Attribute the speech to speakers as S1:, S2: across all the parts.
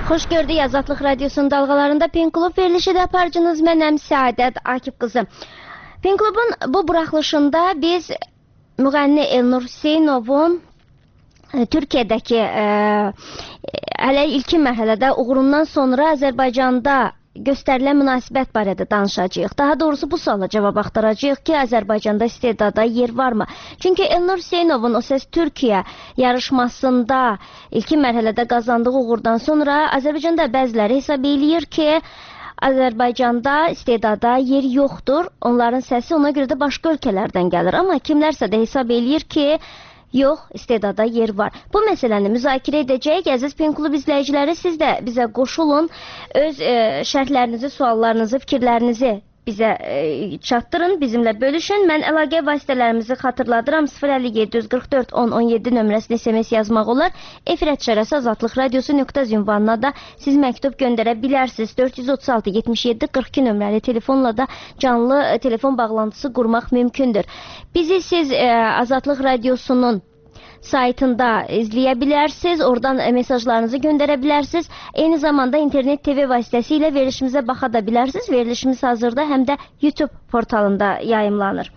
S1: Xoş gördük Azadlıq Radiosunun dalğalarında Pen Klub verilişi də aparıcınız mənəm Səadət Akif qızı. Pen Klubun bu buraxılışında biz müğənni Elnur Hüseynovun Türkiyədəki hələ ilkin mərhələdə uğurundan sonra Azərbaycanda göstərilən münasibət barədə danışacağıq. Daha doğrusu bu suala cavab axtaracağıq ki, Azərbaycanda istedada yer varmı? Çünki Elnur Hüseynovun O Səs Türkiyə yarışmasında ilkin mərhələdə qazandığı uğurdan sonra Azərbaycanda bəziləri hesab eləyir ki, Azərbaycanda istedada yer yoxdur. Onların səsi ona görə də başqa ölkələrdən gəlir. Amma kimlərsə də hesab eləyir ki, yox, istedada yer var. Bu məsələni müzakirə edəcəyik. Əziz Pen Klub izləyiciləri, siz də bizə qoşulun. Öz şərhlərinizi, suallarınızı, fikirlərinizi bizə çatdırın, bizimlə bölüşün. Mən əlaqə vasitələrimizi xatırladıram. 057-144-10-17 nömrəsini SMS yazmaq olar. Efir @şərəsi Azadlıq Radiosu ünvanına da siz məktub göndərə bilərsiniz. 436-77-42 nömrəli telefonla da canlı telefon bağlantısı qurmaq mümkündür. Bizi siz Azadlıq Radiosunun saytında izləyə bilərsiniz, oradan mesajlarınızı göndərə bilərsiniz. Eyni zamanda internet TV vasitəsilə verilişimizə baxa da bilərsiniz. Verilişimiz hazırda həm də YouTube portalında yayımlanır.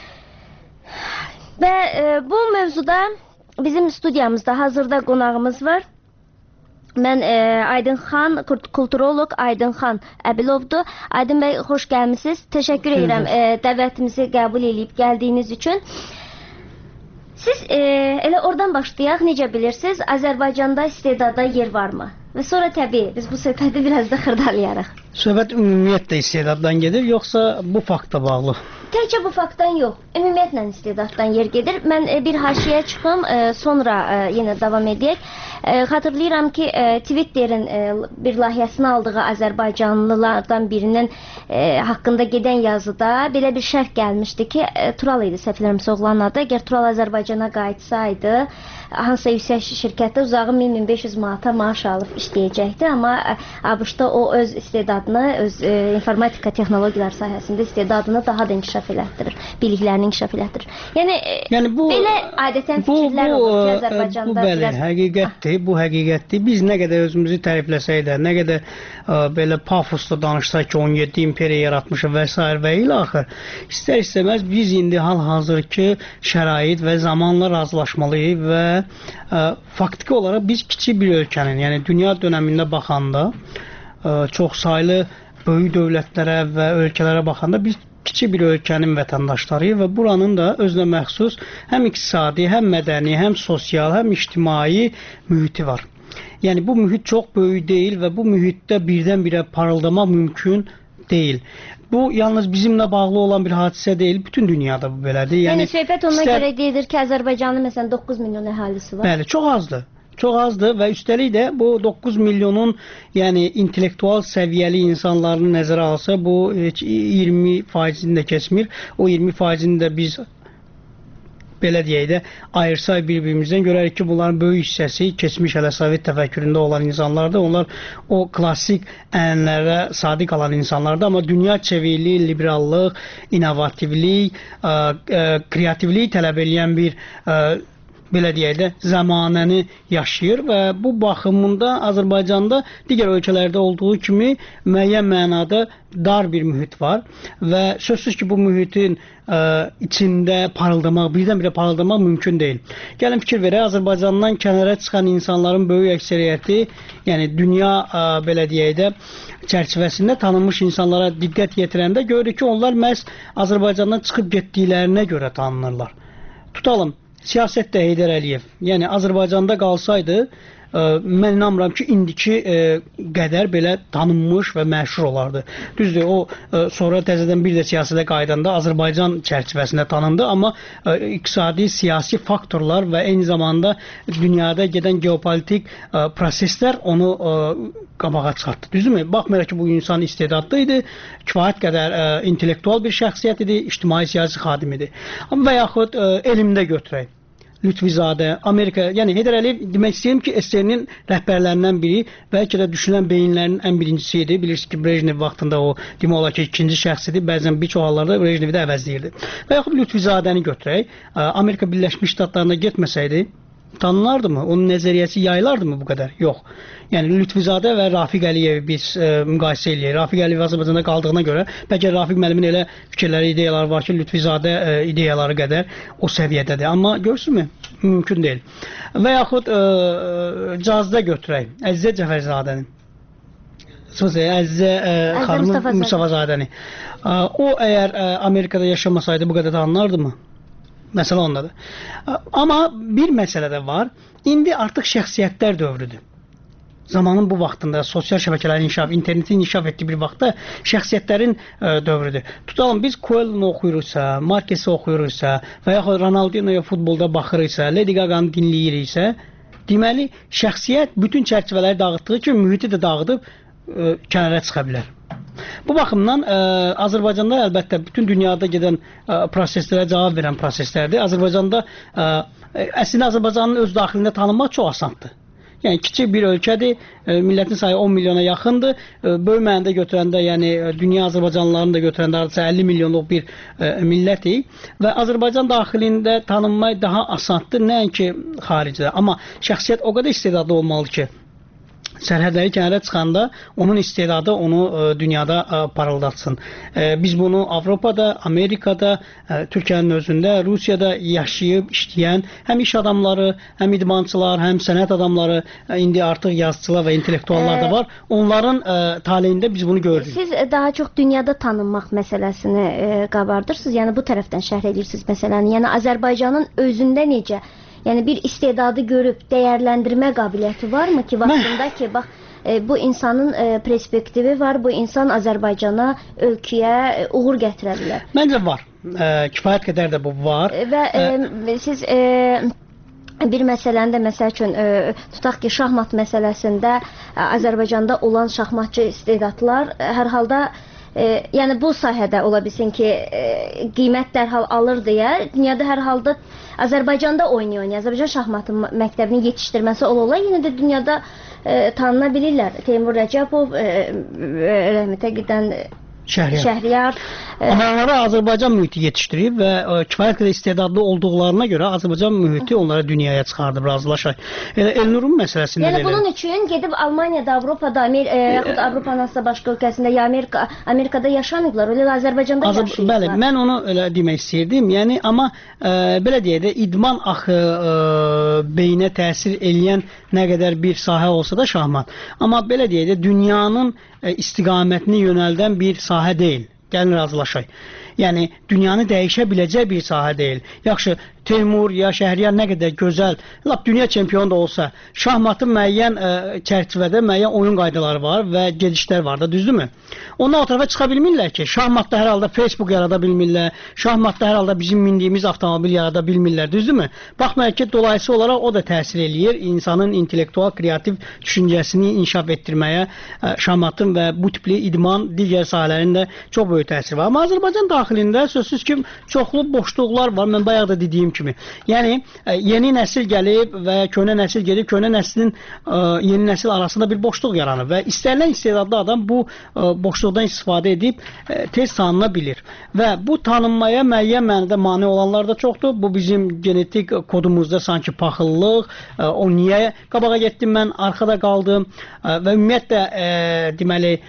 S1: Və bu mövzuda bizim studiyamızda hazırda qonağımız var. Mən Aydın xan, kulturolog Aydın xan Əbilovdur. Aydın bəy, xoş gəlmisiniz. Təşəkkür edirəm dəvətimizi qəbul edib gəldiyiniz üçün. Siz elə oradan başlayaq, necə bilirsiniz, Azərbaycanda istedada yer varmı? Və sonra təbii, biz bu söhbəti biraz da xırdalayarıq.
S2: Söhbət ümumiyyətlə istedaddan gedir, yoxsa bu faktla bağlı?
S1: Təkcə bu faktdan yox, ümumiyyətlə istedaddan yer gedir. Mən bir haşiyə çıxım, sonra yenə davam edək. Xatırlayıram ki, Twitter'in bir layihəsini aldığı Azərbaycanlılardan birinin haqqında gedən yazıda belə bir şərh gəlmişdi ki, Tural idi səhvlərimsə oğlanın adı. Əgər Tural Azərbaycana qayıtsaydı, hansısa yüksək şirkətdə uzağı 1000-1500 manata maaş alıb işləyəcəkdi. Amma ABŞ-da o öz istedadını, öz informatika texnologiyalar sahəsində istedadını daha da inkişaf elətdirir, biliklərini inkişaf elətdirir. Yəni bu, belə adətən fikirlər olur ki, Azərbaycanda
S2: biraz... Bu həqiqətdir. Biz nə qədər özümüzü tərifləsək də, nə qədər belə pafosla danışsaq ki, 17 imperiya yaratmışıq və s. və ilə axır, istər-istəməz biz indi hal-hazırki şərait və zamanla razılaşmalıyıq və faktiki olaraq biz kiçik bir ölkənin, yəni dünya dönəmində baxanda, çox saylı böyük dövlətlərə və ölkələrə baxanda biz kiçik bir ölkənin vətəndaşlarıyıq və buranın da özünə məxsus həm iqtisadi, həm mədəni, həm sosial, həm ictimai mühiti var. Yəni bu mühit çox böyük deyil və bu mühitdə birdən-birə parıldamaq mümkün deyil. Bu yalnız bizimlə bağlı olan bir hadisə deyil, bütün dünyada bu belədir.
S1: Yəni söhbət ona görə deyilir ki, Azərbaycanın məsələn 9 milyon əhalisi var.
S2: Bəli, çox azdır. Çox azdır və üstəlik də bu 9 milyonun yəni intellektual səviyyəli insanlarını nəzərə alsa, bu heç 20%-ni də keçmir. O 20%-ni də biz belə deyək də ayırsaq bir-birimizdən görərik ki, bunların böyük hissəsi keçmiş hələ Sovet təfəkküründə olan insanlardır. Onlar o klassik ənənələrə sadiq qalan insanlardır. Amma dünya çevikliyi, liberallıq, innovativlik, kreativlik tələb edən bir belə deyək də, zamanəni yaşayır və bu baxımında Azərbaycanda digər ölkələrdə olduğu kimi müəyyən mənada dar bir mühit var və sözsüz ki, bu mühitin içində parıldamaq, birdən-birə parıldamaq mümkün deyil. Gəlin fikir verək, Azərbaycandan kənara çıxan insanların böyük əksəriyyəti, yəni dünya belə deyək də, çərçivəsində tanınmış insanlara diqqət yetirəndə görürük ki, onlar məhz Azərbaycandan çıxıb getdiklərinə görə tanınırlar. Tutalım, siyasətdə Heydər Əliyev, yəni Azərbaycanda qalsaydı, mən inanmıram ki, indiki qədər belə tanınmış və məşhur olardı. Düzdür, o sonra təzədən bir də siyasətə qaydanda Azərbaycan çərçivəsində tanındı, amma iqtisadi, siyasi faktorlar və eyni zamanda dünyada gedən geopolitik proseslər onu qabağa çıxartdı. Düzdürmü? Baxmayaraq ki, bu insan istedadlı idi, kifayət qədər intellektual bir şəxsiyyət idi, ictimai siyasi xadim idi. Və yaxud elmdə götürək. Lütfizadə, Amerika, yəni Heydər Əliyev demək istəyirəm ki, SSR-nin rəhbərlərindən biri, bəlkə də düşünən beyinlərin ən birincisi idi. Bilirsiniz ki, Brejnev vaxtında o demək olar ki, ikinci şəxs idi, bəzən bir çox hallarda Brejnevi də əvəzləyirdi. Və yaxud Lütfizadəni götürək, Amerika Birləşmiş Ştatlarına getməsəydi, Tanınardımı? Onun nəzəriyyəsi yayılardımı bu qədər? Yox. Yəni Lütfüzadə və Rafiq Əliyevi biz müqayisə edirik. Rafiq Əliyev Azərbaycanda qaldığına görə bəlkə Rafiq müəllimin elə fikirləri, ideyaları var ki, Lütfüzadə ideyaları qədər o səviyyədədir. Amma görürsünüzmü? Mümkün deyil. Və yaxud cazda götürək. Əzizə Cəfərzadəni. Əzizə xanım Mustafazadəni. O əgər Amerikada yaşamasaydı bu qədər tanınardımı? Məsələ ondadır. Amma bir məsələ də var. İndi artıq şəxsiyyətlər dövrüdür. Zamanın bu vaxtında sosial şəbəkələrin inkişaf, internetin inkişaf etdiyi bir vaxtda şəxsiyyətlərin dövrüdür. Tutalım biz Coelho oxuyuruqsa, Marquez-i oxuyuruqsa və yaxud Ronaldinho'ya futbolda baxırıqsa, Lady Gaga-nı dinləyiriksə, deməli şəxsiyyət bütün çərçivələri dağıtdığı kimi mühiti də dağıdıb kənara çıxa bilər. Bu baxımdan Azərbaycanda əlbəttə bütün dünyada gedən proseslərə cavab verən proseslərdir. Azərbaycanda əslində Azərbaycanın öz daxilində tanınmaq çox asandır. Yəni kiçik bir ölkədir, millətin sayı 10 milyona yaxındır. Böyük mənada götürəndə, yəni dünya Azərbaycanlılarını da götürəndə hardasa 50 milyonluq bir millətik və Azərbaycan daxilində tanınmaq daha asandır, nəinki xaricdə. Amma şəxsiyyət o qədər istedadlı olmalı ki, sərhədləri kənara çıxanda onun istedadı onu dünyada parıldatsın. Biz bunu Avropada, Amerikada, Türkiyənin özündə, Rusiyada yaşayıb işləyən həm iş adamları, həm idmançılar, həm sənət adamları, indi artıq yazıçılar və intellektuallar da var. Onların taleyində biz bunu görürük.
S1: Siz daha çox dünyada tanınmaq məsələsini qabardırsınız. Yəni bu tərəfdən şərh edirsiniz məsələni. Yəni Azərbaycanın özündə necə? Yəni bir istedadı görüb dəyərləndirmə qabiliyyəti varmı ki, vaxtında ki, bax bu insanın perspektivi var, bu insan Azərbaycana, ölkəyə uğur gətirə bilər.
S2: Məncə var. Kifayət qədər də bu var.
S1: Və siz bir məsələni də məsəl üçün tutaq ki, şahmat məsələsində Azərbaycanda olan şahmatçı istedadlar hər halda yəni bu sahədə ola bilsin ki, qiymət dərhal alır deyə dünyada hər halda Azərbaycanda oynayır. Azərbaycan şahmatı məktəbinin yetişdirməsi ola yenə də dünyada tanına bilirlər. Teymur Rəcəbov, rəhmətə gedən Şəhriyar.
S2: Onlara Azərbaycan mühiti yetişdirib və kifayət qədər istedadlı olduqlarına görə Azərbaycan mühiti onlara dünyaya çıxardıb, razılaşaq. Elnurun məsələsində
S1: yəni bunun üçün gedib Almaniyada, Avropada, yaxud Avropanın hansısa başqa ölkəsində ya Amerikada yaşamayıblar, öyle Azərbaycanda yaşayıblar.
S2: Bəli, mən onu elə demək istəyirdim. Yəni amma belə deyək də idman axı beyinə təsir eləyən nə qədər bir sahə olsa da şahmat. Amma belə deyək də dünyanın istiqamətini yönəldən bir sahə deyil. Gəlin razılaşaq. Yəni dünyanı dəyişə biləcək bir sahə deyil. Yaxşı, Teymur ya Şəhriyar nə qədər gözəl, lap dünya çempionu da olsa, şahmatın müəyyən çərçivədə müəyyən oyun qaydaları var və gedişlər var da, düzdürmü? Ondan o tərəfə çıxa bilmirlər ki, şahmatda hər halda Facebook yarada bilmirlər, şahmatda hər halda bizim mindiyimiz avtomobil yarada bilmirlər, düzdürmü? Baxmayaq ki, dolayısı olaraq o da təsir eləyir insanın intellektual, kreativ düşüncəsini inkişaf etdirməyə, şahmatın və bu tipli idman digər sahələrində çox böyük təsir var. Amma Azərbaycan daxilində sözsüz ki, çoxlu boşluqlar var, mən bayaq da dediyim kimi. Yəni yeni nəsil gəlib və köhnə nəsil gedib, köhnə nəslin yeni nəsil arasında bir boşluq yaranır və istənilən istedadlı adam bu boşluqdan istifadə edib tez tanına bilir. Və bu tanınmaya müəyyən mənada mane olanlar da çoxdur. Bu bizim genetik kodumuzda sanki paxıllıq, o niyə qabağa getdim mən, arxada qaldım və ümumiyyətlə deməli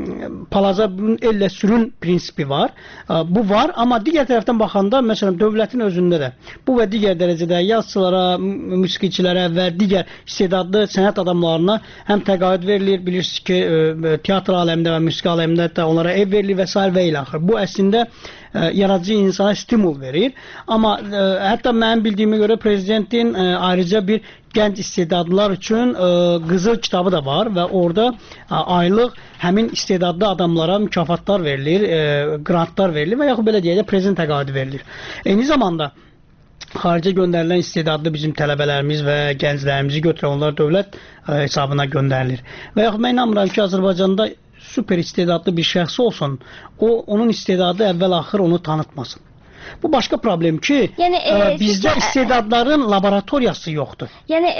S2: palaza bunun elle sürün prinsipi var. Bu var, amma digər tərəfdən baxanda, məsələn, dövlətin özündə də bu və digər dərəcədə yazıçılara, musiqiçilərə və digər istedadlı sənət adamlarına həm təqaüd verilir, bilirsiniz ki, teatr aləmində və musiqi aləmində də onlara ev verilir və s. və ilə axır. Bu əslində yaradıcı insana stimul verir. Amma hətta mənim bildiyimə görə prezidentin ayrıca bir gənc istedadlılar üçün qızıl kitabı da var və orada aylıq həmin istedadlı adamlara mükafatlar verilir, grantlar verilir və yaxud belə deyək də prezident təqaüdü verilir. Eyni zamanda xaricə göndərilən istedadlı bizim tələbələrimiz və gənclərimizi götürən onlar dövlət hesabına göndərilir. Və yaxud mən inanmıram ki, Azərbaycanda super istedadlı bir şəxs olsun, onun istedadı əvvəl-axır onu tanıtmasın. Bu başqa problem ki, yəni, bizdə istedadların laboratoriyası yoxdur.
S1: Yəni,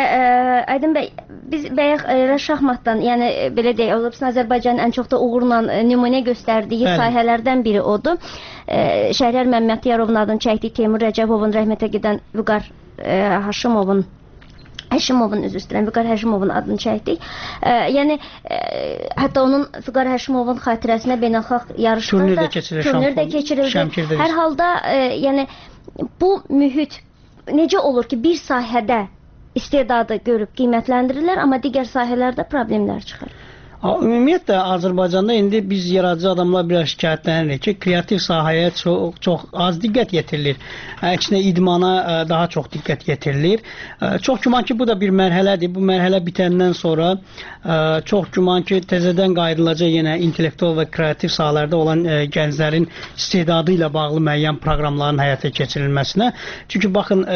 S1: Aydın bəy, biz bayaq şahmatdan, yəni belə deyək, olubsun Azərbaycanın ən çox da uğurla nümunə göstərdiyi sahələrdən biri odur. Şəhriyar Məmmədyarovun adını çəkdik, Teymur Rəcəbovun rəhmətə gedən Vüqar Həşimovun üzr istəyirəm, Vüqar Həşimovun adını çəkdik. Yəni hətta onun Vüqar Həşimovun xatirəsinə beynəlxalq yarışlarda turnir də keçirildi. Hər halda yəni bu mühit necə olur ki, bir sahədə istedadı görüb qiymətləndirirlər, amma digər sahələrdə problemlər çıxır?
S2: Ümumiyyətlə Azərbaycanda indi biz yaradıcı adamlar biraz şikayətlənirik ki, kreativ sahəyə çox az diqqət yetirilir. Əksinə idmana daha çox diqqət yetirilir. Çox güman ki, bu da bir mərhələdir. Bu mərhələ bitəndən sonra çox güman ki, təzədən qayıdılacaq yenə intellektual və kreativ sahələrdə olan gənclərin istedadı ilə bağlı müəyyən proqramların həyata keçirilməsinə. Çünki baxın,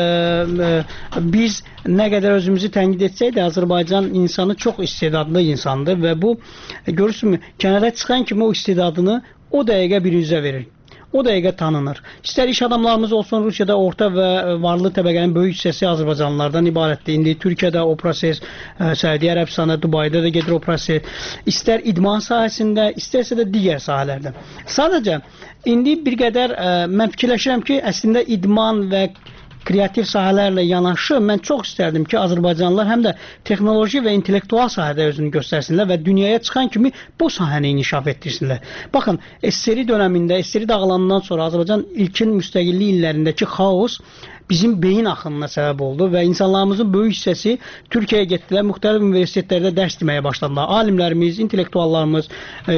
S2: biz nə qədər özümüzü tənqid etsək də Azərbaycan insanı çox istedadlı insandır və bu görürsünüz, kənara çıxan kimi o istedadını o dəqiqə bir üzə verir. O dəqiqə tanınır. İstər iş adamlarımız olsun, Rusiyada orta və varlı təbəqənin böyük hissəsi Azərbaycanlılardan ibarətdir. İndi Türkiyədə o proses, Səudiyyə Ərəbistanı, Dubayda da gedir o proses. İstər idman sahəsində, istərsə də digər sahələrdə. Sadəcə, indi bir qədər mən fikirləşirəm ki, əslində idman və kreativ sahələrlə yanaşı mən çox istərdim ki, Azərbaycanlılar həm də texnoloji və intellektual sahədə özünü göstərsinlər və dünyaya çıxan kimi bu sahəni inkişaf etdirsinlər. Baxın, SSRİ dönəmində, SSRİ dağılandan sonra Azərbaycan ilkin müstəqillik illərindəki xaos bizim beyin axınına səbəb oldu və insanlarımızın böyük hissəsi Türkiyəyə getdilər, müxtəlif universitetlərdə dərs deməyə başladılar. Alimlərimiz, intellektuallarımız,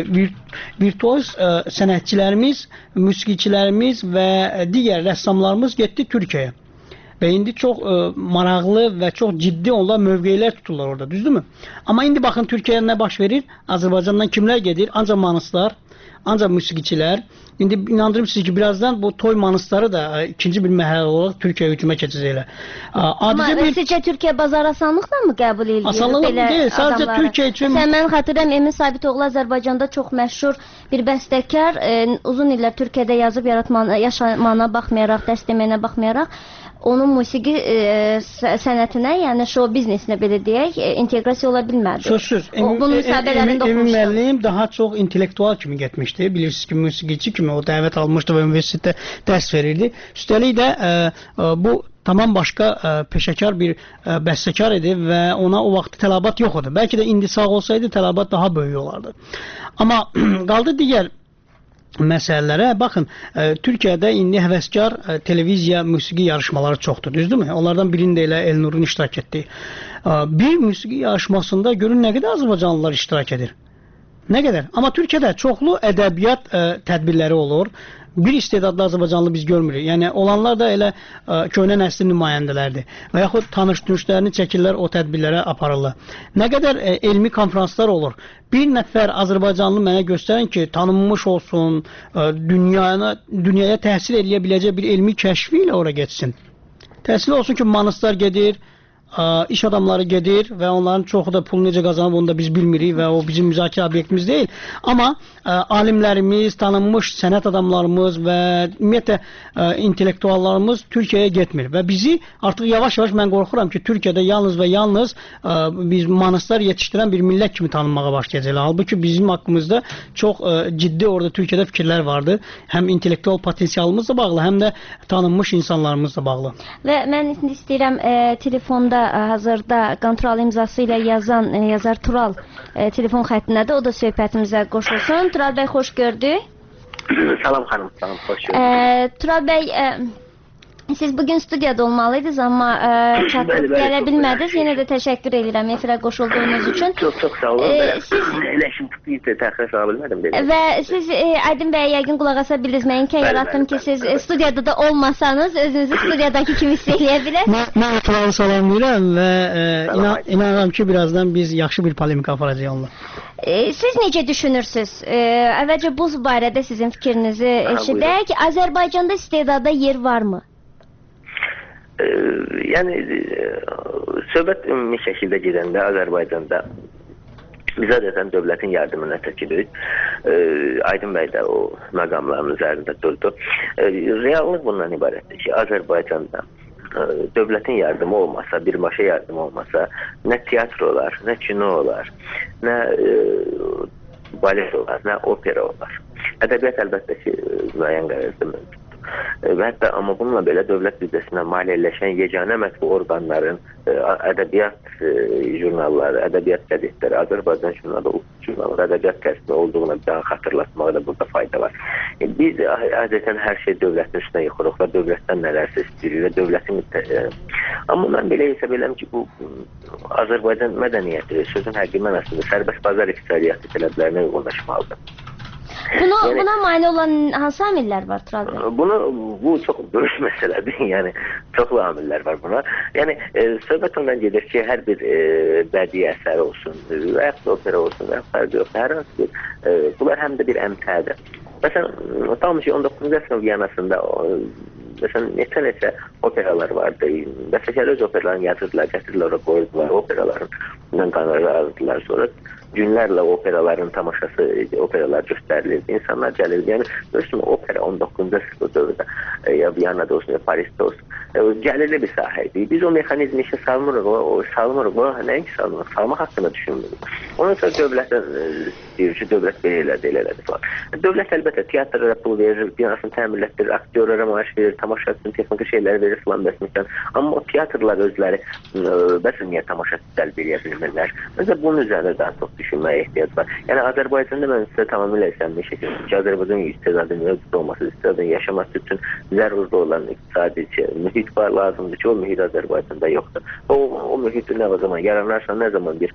S2: virtuoz sənətçilərimiz, musiqiçilərimiz və digər rəssamlarımız getdi Türkiyəyə. Və indi çox maraqlı və çox ciddi onlar mövqeylər tuturlar orada, düzdürmü? Amma indi baxın Türkiyəyə nə baş verir? Azərbaycandan kimlər gedir? Ancaq manistlar, ancaq musiqiçilər. İndi inandırım sizi ki, birazdan bu toy manistları da ikinci bir mərhələ olaraq Türkiyəyə hücuma keçəcəklər.
S1: Amma sizcə Türkiyə bazar asanlıqla mı qəbul edir?
S2: Asanlıqla deyil, sadəcə Türkiyə üçün...
S1: Mən xatırlayıram, Emin Sabitoğlu Azərbaycanda çox məşhur bir bəstəkar, uzun illər Türkiyədə yazıb yaşamağına baxmayaraq, dərs deməyinə baxmayaraq, onun musiqi sənətinə, yəni show biznesinə belə deyək, inteqrasiya ola bilmədi.
S2: Sözsüz.
S1: Bunun müsahibələrində
S2: Emin
S1: oxumuşdu.
S2: müəllim daha çox intellektual kimi getmişdi. Bilirsiniz ki, musiqiçi kimi o dəvət almışdı və universitetdə dərs verirdi. Üstəlik də bu tamam başqa peşəkar bir bəstəkar idi və ona o vaxt tələbat yox idi. Bəlkə də indi sağ olsaydı tələbat daha böyük olardı. Amma qaldı digər məsələlərə. Baxın, Türkiyədə indi həvəskar televiziya musiqi yarışmaları çoxdur, düzdürmü? Onlardan birində elə Elnurun iştirak etdiyi. Bir musiqi yarışmasında görün nə qədər Azərbaycanlılar iştirak edir. Nə qədər? Amma Türkiyədə çoxlu ədəbiyyat tədbirləri olur. Bir istedadlı Azərbaycanlı biz görmürük. Yəni olanlar da elə köhnə nəslin nümayəndələrdir. Və yaxud tanış-dünüşlərini çəkirlər, o tədbirlərə aparırlar. Nə qədər elmi konferanslar olur. Bir nəfər Azərbaycanlı mənə göstərin ki, tanınmış olsun, dünyaya təhsil eləyə biləcək bir elmi kəşfi ilə ora getsin. Təhsil olsun ki, manistlar gedir, iş adamları gedir və onların çoxu da pul necə qazanıb onu da biz bilmirik və o bizim müzakirə obyektimiz deyil. Amma alimlərimiz, tanınmış sənət adamlarımız və ümumiyyətlə intellektuallarımız Türkiyəyə getmir və bizi artıq yavaş-yavaş mən qorxuram ki, Türkiyədə yalnız və yalnız biz manistlar yetişdirən bir millət kimi tanınmağa başlayacaqlar. Halbuki bizim haqqımızda çox ciddi orada Türkiyədə fikirlər vardı. Həm intellektual potensialımızla bağlı, həm də tanınmış insanlarımızla bağlı.
S1: Və mən indi istəyirəm telefonda hazırda kontrol imzası ilə yazan yazar Tural telefon xəttindədir. O da söhbətimizə qoşulsun. Tural bəy, xoş gördük.
S3: Salam xanım, salam, xoş gördük.
S1: Tural bəy, siz bugün studiyada olmalıydınız, amma çatıb gələ bilmədiniz. Yenə də təşəkkür edirəm efirə qoşulduğunuz üçün.
S3: Çox sağ olun. Elə işim tutuyub da təxirə sala bilmədim.
S1: Və siz Aydın bəyə yəqin qulaq asa bildiniz. Mən imkan yaratdım ki, siz studiyada da olmasanız özünüzü studiyadakı kimi hiss eləyə bilər.
S2: Mən Turalı salamlayıram və inanıram ki, birazdan biz yaxşı bir polemika aparacağıq onunla.
S1: Siz necə düşünürsünüz? Əvvəlcə bu barədə sizin fikrinizi eşidək. Azərbaycanda istedada yer varmı?
S3: Yəni, söhbət ümumi şəkildə gedəndə Azərbaycanda biz adətən dövlətin yardımına çəkilir. Aydın bəy də o məqamların üzərində durdu. Reallıq bundan ibarətdir ki, Azərbaycanda dövlətin yardımı olmasa, birbaşa yardımı olmasa, nə teatr olar, nə kino olar, nə balet olar, nə opera olar. Ədəbiyyat əlbəttə ki, müəyyən qədərdə mövcuddur. Və hətta amma bununla belə dövlət büdcəsindən maliyyələşən yeganə mətbu orqanların ədəbiyyat jurnalları, ədəbiyyat qəzetləri, Azərbaycan jurnalları, ədəbiyyat qəzetləri olduğuna bir daha xatırlatmaqda burada fayda var. Biz adətən hər şey dövlətin üstünə yıxırıq və dövlətdən nələrsə istəyirik və dövlətin amma mən belə hesab edirəm ki, bu Azərbaycan mədəniyyəti sözün həqiqi mənasında sərbəst bazar iqtisadiyyatı tələblərinə uyğunlaşmalıdır.
S1: Buna mane olan hansı amillər var Tural bəy?
S3: Bu çox böyük məsələdir. Yəni çoxlu amillər var buna. Yəni söhbət ondan gedir ki, hər bir bədii əsər olsun, və yaxud da opera olsun, və yaxud da yox, hər hansı bir bunlar həm də bir əmtədir. Məsələn, tam ki 19-cu əsrin Viyanasında məsələn neçə operalar vardı. Bəstəkar öz operalarını yazırdılar, gətirirlər, qoyurdular, operalarından qanarlardılar. Sonra günlərlə operaların tamaşası, operalar göstərilirdi. İnsanlar gəlirdi. Yəni, görürsün, opera 19-cu əsrdə dövrdə, ya Viyanada olsun, ya Parisdə olsun, gəlirli bir sahə idi. Biz o mexanizmi işə salmırıq, nəinki salmırıq, salmaq haqqında düşünmürük. Ondan sonra dövlətdən deyir ki, dövlət belə elədi falan. Dövlət əlbəttə teatrlara pul verir, binasını təmirlətdirir, aktyorlara maaş verir, tamaşa üçün texniki şeyləri verir filan bəsməkən. Amma o teatrlar özləri bəs niyə tamaşa cəlb edə bilmirlər? Məncə bunun üzərində daha çox düşünməyə ehtiyac var. Yəni Azərbaycanda mən sizə tamamilə səmimi şəkildə ki, Azərbaycan iqtisadının mövcud olması, iqtisadın yaşaması üçün zərurlu olan iqtisadi mühit var, lazımdır ki, o mühit Azərbaycanda yoxdur. O mühit nə zaman yaranarsa, nə zaman bir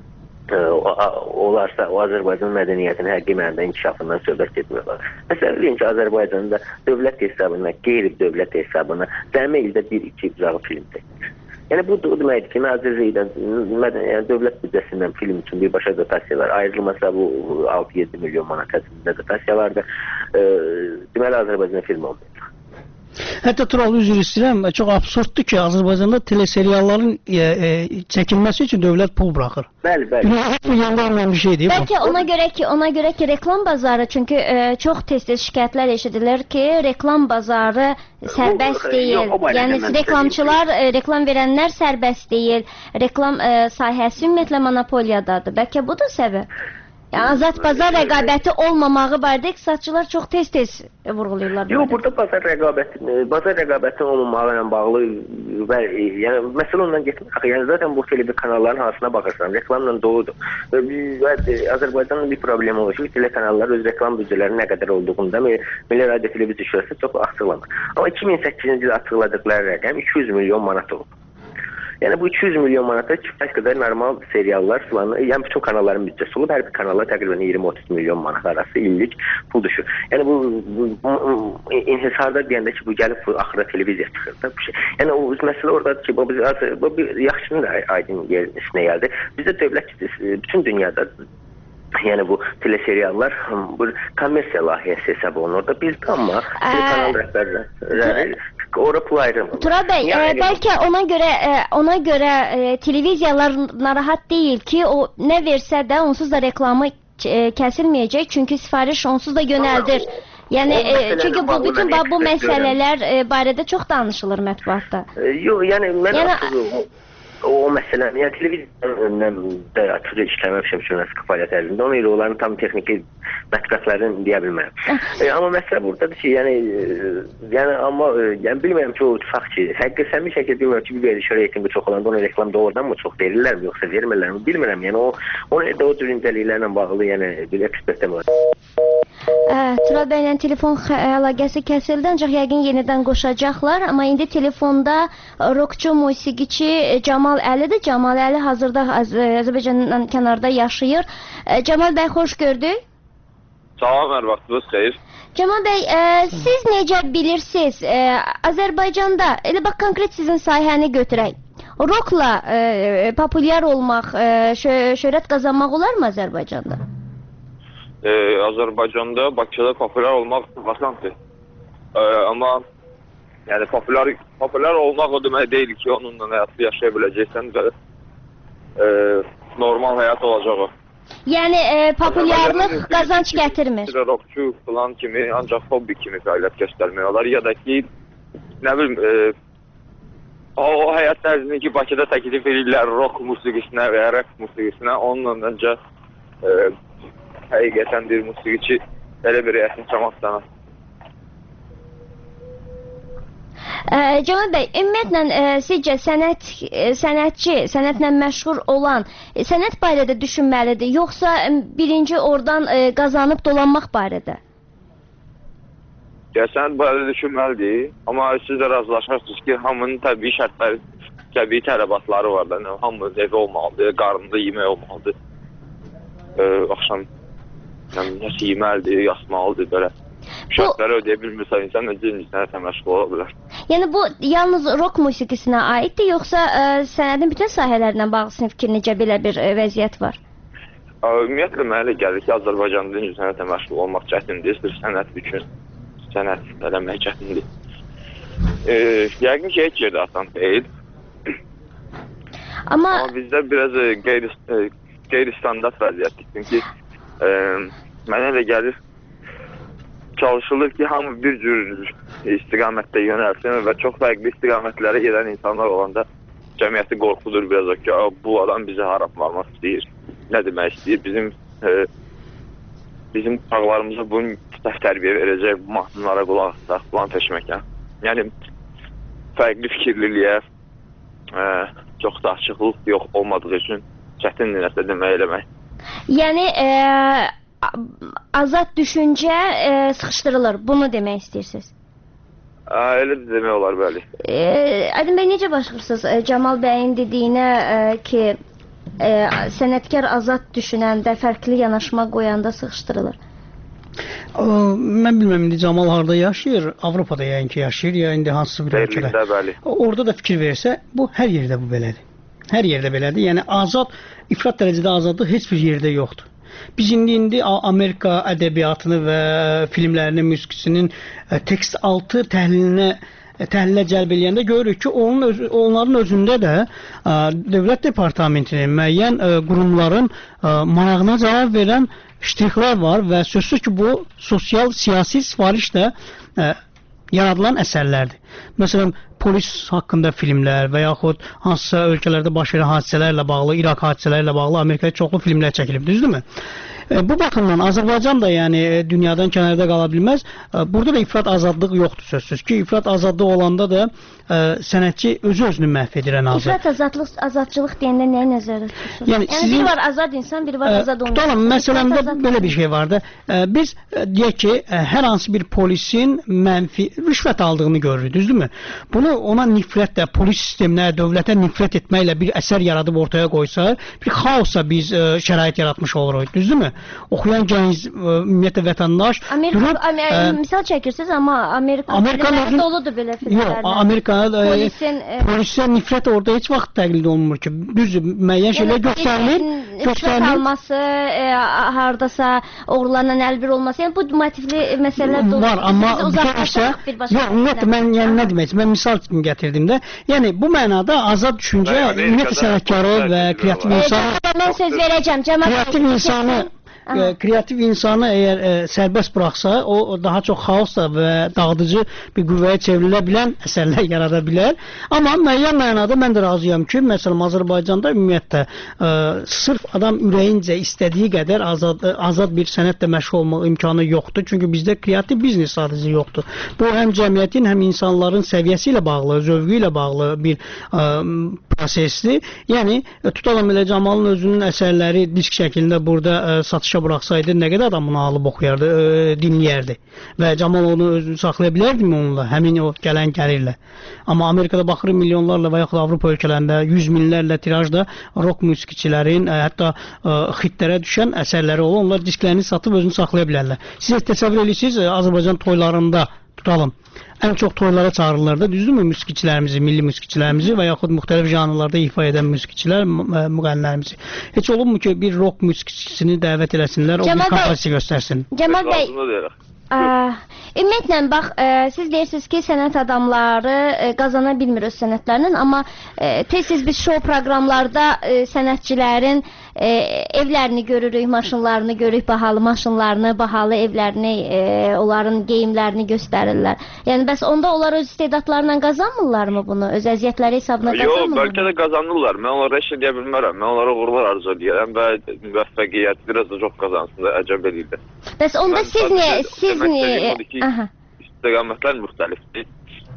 S3: olarsa o Azərbaycan mədəniyyətinin həqiqi mənada inkişafından söhbət etmiyorlar. Məsələn, deyin ki, Azərbaycanda dövlət hesabına, qeyri-dövlət hesabına cəmi ildə 1-2 uzağı film çəkilir. Yəni bu deməkdir ki, Nazirlikdən, dövlət büdcəsindən film üçün birbaşa dotasiyalar ayrılmasa bu 6-7 milyon manat həcmində dotasiyalardır. Deməli Azərbaycanda film olmayacaq.
S2: Hətta Tural, üzr istəyirəm, çox absurddur ki, Azərbaycanda teleserialların çəkilməsi üçün dövlət pul buraxır.
S3: Bəli.
S2: Bu yandan bir şeydir.
S1: Bəlkə ona görə ki, reklam bazarı, çünki çox tez-tez şikayətlər eşidilir ki, reklam bazarı sərbəst deyil. Yəni reklamçılar, reklam verənlər sərbəst deyil. Reklam sahəsi ümumiyyətlə monopoliyadadır. Bəlkə bu da səbəb? Yəni azad bazar rəqabəti olmamağı barədə iqtisadçılar çox tez-tez vurğulayırlar.
S3: Yox, burada bazar rəqabəti olmamağı ilə bağlı və yəni məsələ ondan getmir. Axı yəni zaten bu televiziya kanalların hansına baxırsan, reklamla doludur. Və Azərbaycanın bir problemi olur ki, telekanallar öz reklam büdcələrinin nə qədər olduğunda Milli Radio Televiziya Şurası çox açıqlamır. Amma 2008-ci ildə açıqladıqları rəqəm 200 milyon manat olub. Yəni bu 200 milyon manata kifayət qədər normal seriallar filan, yəni bütün kanalların büdcəsi olub, hər bir kanala təqribən 20-30 milyon manat arası illik pul düşür. Yəni bu inhisarda deyəndə ki, bu gəlib axıra televiziya çıxır da bu şey. Yəni o məsələ oradadır ki, bu yaxşının da aydın yerinə gəldi. Bizdə dövlət bütün dünyada yəni bu teleseriallar bu kommersiya layihəsi hesab olunur da bizdə amma kanal rəhbərləri ora pul ayrılmır.
S1: Tural bəy, bəlkə ona görə televiziyalar narahat deyil ki, o nə versə də onsuz da reklamı kəsilməyəcək, çünki sifariş onsuz da yönəldir. Yəni çünki bütün bu məsələlər barədə çox danışılır mətbuatda.
S3: Yox, yəni mən o məsələn, yəni televiziyanın da açıq işləməmişəm jurnalistik fəaliyyət ərzində. Ona görə onların tam texniki mətbuatlarını deyə bilmərəm. Amma məsələ buradadır ki, yəni bilmirəm ki, o tutaq ki, həqiqətən şəkildə bilmirəm ki, bir veriliş reytingi çox olanda ona reklam doğrudan mı çox verirlərmi, yoxsa vermirlərmi, bilmirəm. Yəni onu da o cür incəliklərlə bağlı, yəni bir ekspertəm var.
S1: Tural bəylə telefon əlaqəsi kəsildi, ancaq yəqin yenidən qoşacaqlar. Amma indi telefonda rockçu, musiqiçi Camal Əlidir. Camal Əli hazırda Azərbaycandan kənarda yaşayır. Camal bəy, xoş gördük.
S4: Salam, hər vaxtınız xeyir.
S1: Camal bəy, siz necə bilirsiniz, Azərbaycanda, elə bax konkret sizin sahəni götürək. Rockla populyar olmaq, şöhrət qazanmaq olarmı Azərbaycanda?
S4: Azərbaycanda, Bakıda populyar olmaq vaxtlandır. Amma yəni populyar olmaq o demək deyil ki, onunla həyatı yaşaya biləcəksən və normal həyat olacaq o.
S1: Yəni populyarlıq qazanc gətirmir.
S4: Rockçu falan kimi, ancaq hobbi kimi fəaliyyət göstərmək olar. Ya da ki, nə bilim, o həyat tərzini ki, Bakıda təklif edirlər rock musiqisinə və ya rap musiqisinə, onunla öncə həqiqətən bir musiqiçi belə bir həyatını çamaq istəməz.
S1: Cəmal bəy, ümumiyyətlə sizcə sənətçi, sənətlə məşğul olan sənət barədə düşünməlidir, yoxsa birinci oradan qazanıb dolanmaq barədə?
S4: Sənət barədə düşünməlidir, amma siz də razılaşarsınız ki, hamının təbii şərtləri, təbii tələbatları var da, hamının evi olmalıdır, qarnında yemək olmalıdır, axşam nəsə yeməlidir, yasmalıdır, belə. Şərtləri ödəyə bilmirsə, insan necə sənətlə məşğul ola bilər.
S1: Yəni bu yalnız rock musiqisinə aiddir, yoxsa sənətin bütün sahələrlə bağlı sizin fikrinizcə belə bir vəziyyət var?
S4: Ümumiyyətlə, mənə elə gəlir ki, Azərbaycanda sənətlə məşğul olmaq çətindir, sırf sənət üçün sənət eləmək çətindir. Yəqin ki, heç yerdə asan deyil. Amma bizdə biraz qeyri-standart vəziyyətdir. Çünki mənə elə gəlir, çalışılır ki, hamı bir cür istiqamətdə yönəlsin və çox fərqli istiqamətlərə gedən insanlar olanda cəmiyyəti qorxudur biraz o ki, bu adam bizi hara aparmaq istəyir, nə demək istəyir, bizim uşaqlarımıza bunun tərbiyə verəcək, bu mahnılara qulaq asaq, plan peşməkə. Yəni, fərqli fikirliliyə çox da açıqlıq yox olmadığı üçün çətindir nəsə demək eləmək.
S1: Yəni, azad düşüncə sıxışdırılır, bunu demək istəyirsiniz?
S4: Elə də demək olar, bəli.
S1: Aydın bəy, necə başlayırsınız Cəmal bəyin dediyinə ki, sənətkar azad düşünəndə, fərqli yanaşma qoyanda sıxışdırılır?
S2: Mən bilməm, indi Cəmal harada yaşayır, Avropada yəqin ki yaşayır, ya indi hansısa bir ölkədə.
S4: Berlində, bəli.
S2: Orada da fikir versə, bu hər yerdə bu belədir. Hər yerdə belədir. Yəni azad, ifrat dərəcədə azadlıq heç bir yerdə yoxdur. Biz indi Amerika ədəbiyyatını və filmlərinin, musiqisinin tekst altı təhlilə cəlb eləyəndə görürük ki, onların özündə də Dövlət Departamentinin müəyyən qurumların marağına cavab verən ştrixlər var və sözsüz ki, bu sosial, siyasi sifarişlə yaradılan əsərlərdir. Məsələn, polis haqqında filmlər və yaxud hansısa ölkələrdə baş verən hadisələrlə bağlı, İraq hadisələrlə bağlı Amerikada çoxlu filmlər çəkilib, düzdürmü? Bu baxımdan Azərbaycan da yəni dünyadan kənarda qala bilməz. Burada da ifrat azadlıq yoxdur sözsüz ki, ifrat azadlığı olanda da sənətçi özünü məhv edir ən azı.
S1: İfrat azadçılıq deyəndə nəyə nəzərdə tutursunuz? Yəni biri var azad insan, biri var azad olmayan.
S2: Tutalım, məsələmdə belə bir şey vardı. Biz deyək ki, hər hansı bir polisin mənfi rüşvət aldığını görürük, düzdürmü? Bunu ona nifrətlə, polis sisteminə, dövlətə nifrət etməklə bir əsər yaradıb ortaya qoysa, bir xaosa biz şərait yaratmış oluruq, düzdürmü? Oxuyan gənc, ümumiyyətlə vətəndaş
S1: misal çəkirsiniz, amma Amerikada doludur belə filmlərdən.
S2: Yox, Amerikada polisə nifrət orada heç vaxt təqlid olunmur ki, düz müəyyən şeylər göstərilir.
S1: Rüşvət alması, hardasa oğrularla əlbir olması, yəni bu motivli məsələlər doludur.
S2: Var, amma ümumiyyətlə mən nə demək, mən misal kimi gətirdim də, yəni bu mənada azad düşüncə, ümumiyyətlə sənətkarı və kreativ insanı,
S1: mən söz verəcəm,
S2: kreativ insanı əgər sərbəst buraxsa, o daha çox xaosla və dağıdıcı bir qüvvəyə çevrilə bilən əsərlər yarada bilər. Amma müəyyən mənada mən də razıyam ki, məsələn, Azərbaycanda ümumiyyətlə sırf adam ürəyincə istədiyi qədər azad bir sənətlə məşğul olmaq imkanı yoxdur. Çünki bizdə kreativ biznes sadəcə yoxdur. Bu həm cəmiyyətin, həm insanların səviyyəsi ilə bağlı, zövqü ilə bağlı bir prosesdir. Yəni, tutalım elə Camalın özünün əsərləri disk şəklində burada satışa buraxsaydı, nə qədər adam bunu alıb oxuyardı, dinləyərdi. Və Camal onu özünü saxlaya bilərdimi onunla, həmin o gələn gəlirlə. Amma Amerikada baxırıq milyonlarla və yaxud Avropa ölkələrində 100 minlərlə tirajda rock musiqiçilərin, hətta xitlərə düşən əsərləri olur, onlar disklərini satıb özünü saxlaya bilərlər. Siz təsəvvür edirsiniz, Azərbaycan toylarında tutalım, ən çox toylara çağırırlar da, düzdürmü, musiqiçilərimizi, milli musiqiçilərimizi və yaxud müxtəlif janrlarda ifa edən musiqiçilər, müğənnilərimizi. Heç olubmu ki, bir rock musiqiçisini dəvət eləsinlər, o bir kompozisiya göstərsin?
S1: Cəmal bəy, ümumiyyətlə, bax, siz deyirsiniz ki, sənət adamları qazana bilmir öz sənətlərinin, amma tez-tez biz show proqramlarda sənətçilərin evlərini görürük, maşınlarını görürük, bahalı maşınlarını, bahalı evlərini, onların geyimlərini göstərirlər. Yəni, bəs onda onlar öz istedadlarla qazanmırlarmı bunu? Öz əziyyətləri hesabına qazanmırlar?
S4: Yox, bəlkə də qazanırlar. Mən onlara heç deyə bilmərəm. Mən onlara uğurlar arzu edirəm və müvəffəqiyyət biraz da çox qazansın da əcəb edirlər.
S1: Bəs onda siz niyə?
S4: İstiqamətlər müxtəlifdir.